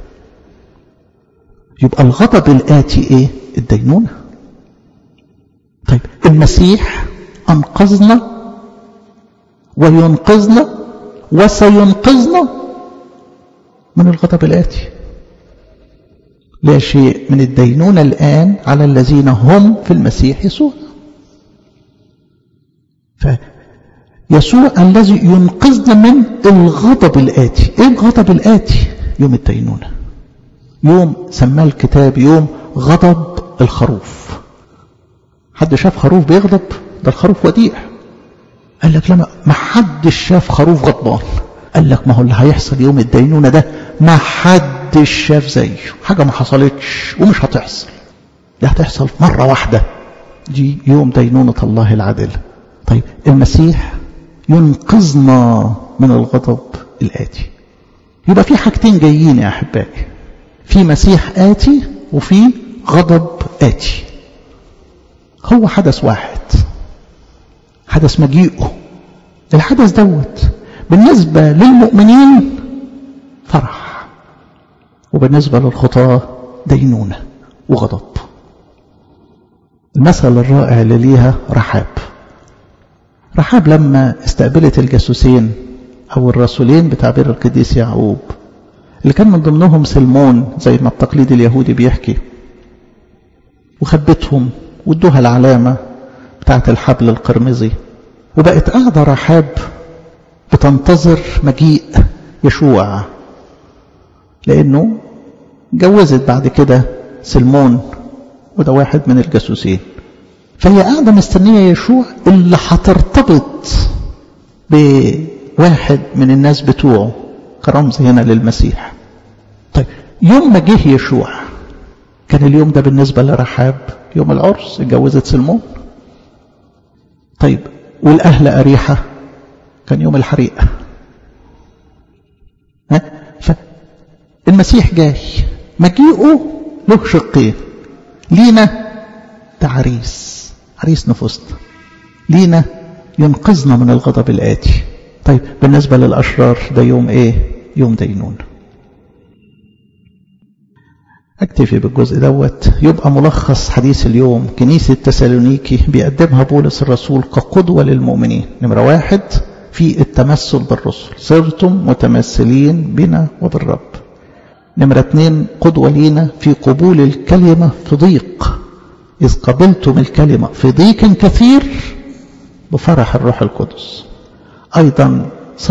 يبقى الغضب الآتي ايه؟ الدينونة. طيب المسيح أنقذنا وينقذنا وسينقذنا من الغضب الآتي. لا شيء من الدينونة الآن على الذين هم في المسيح يسوع. فيسوع الذي ينقذنا من الغضب الآتي. ايه الغضب الآتي؟ يوم الدينونة. يوم سماه الكتاب يوم غضب الخروف. حد شاف خروف بيغضب؟ ده الخروف وديع. قال لك لما ما حدش شاف خروف غضبان. قال لك ما هو اللي هيحصل يوم الدينونة ده ما حدش شاف زيه، حاجة ما حصلتش ومش هتحصل. ده هتحصل مرة واحدة، دي يوم دينونة الله العادل. طيب المسيح ينقذنا من الغضب الآتي. يبقى في حاجتين جايين يا أحبائي، في مسيح آتي وفي غضب آتي. هو حدث واحد، حدث مجيئه. الحدث دوت بالنسبة للمؤمنين فرح، وبالنسبة للخطاة دينونة وغضب. المثل الرائع اللي ليها رحاب لما استقبلت الجاسوسين أو الرسولين بتعبير القديس يعقوب اللي كان من ضمنهم سلمون زي ما التقليد اليهودي بيحكي، وخبتهم وادوها العلامة بتاعت الحبل القرمزي، وبقت قاعدة رحاب بتنتظر مجيء يشوع، لأنه جوزت بعد كده سلمون وده واحد من الجاسوسين. فهي قاعدة مستنية يشوع اللي هترتبط بواحد من الناس بتوعه كرمز هنا للمسيح. طيب يوم ما جه يشوع كان اليوم ده بالنسبة لرحاب يوم العرس، اتجوزت سلمون. طيب والأهل أريحة كان يوم الحريقة. فالمسيح جاي مجيئه له شقين، لينا ده عريس نفوسنا، لينا ينقذنا من الغضب الآتي. طيب بالنسبة للأشرار ده يوم ايه؟ يوم دينون. اكتفي بالجزء دوت. يبقى ملخص حديث اليوم، كنيسة تسالونيكي بيقدمها بولس الرسول كقدوة للمؤمنين. نمرة 1 في التمثل بالرسل، صرتم متمثلين بنا وبالرب. نمرة 2 قدوة لينا في قبول الكلمة في ضيق، إذ قبلتم الكلمة في ضيق كثير بفرح الروح القدس. أيضا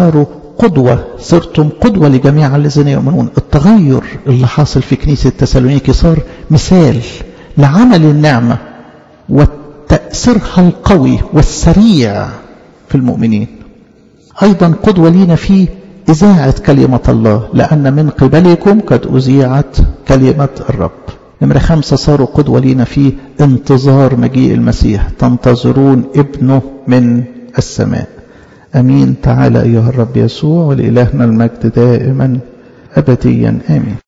صرتم قدوة لجميع الذين يؤمنون. التغير اللي حاصل في كنيسة تسالونيكي صار مثال لعمل النعمة وتأثيرها القوي والسريع في المؤمنين. أيضا قدوة لينا في إذاعة كلمة الله، لأن من قبلكم قد أذيعت كلمة الرب. نمرة 5 صاروا قدوة لينا في انتظار مجيء المسيح، تنتظرون ابنه من السماء. أمين. تعالى أيها الرب يسوع، ولإلهنا المجد دائما أبديا آمين.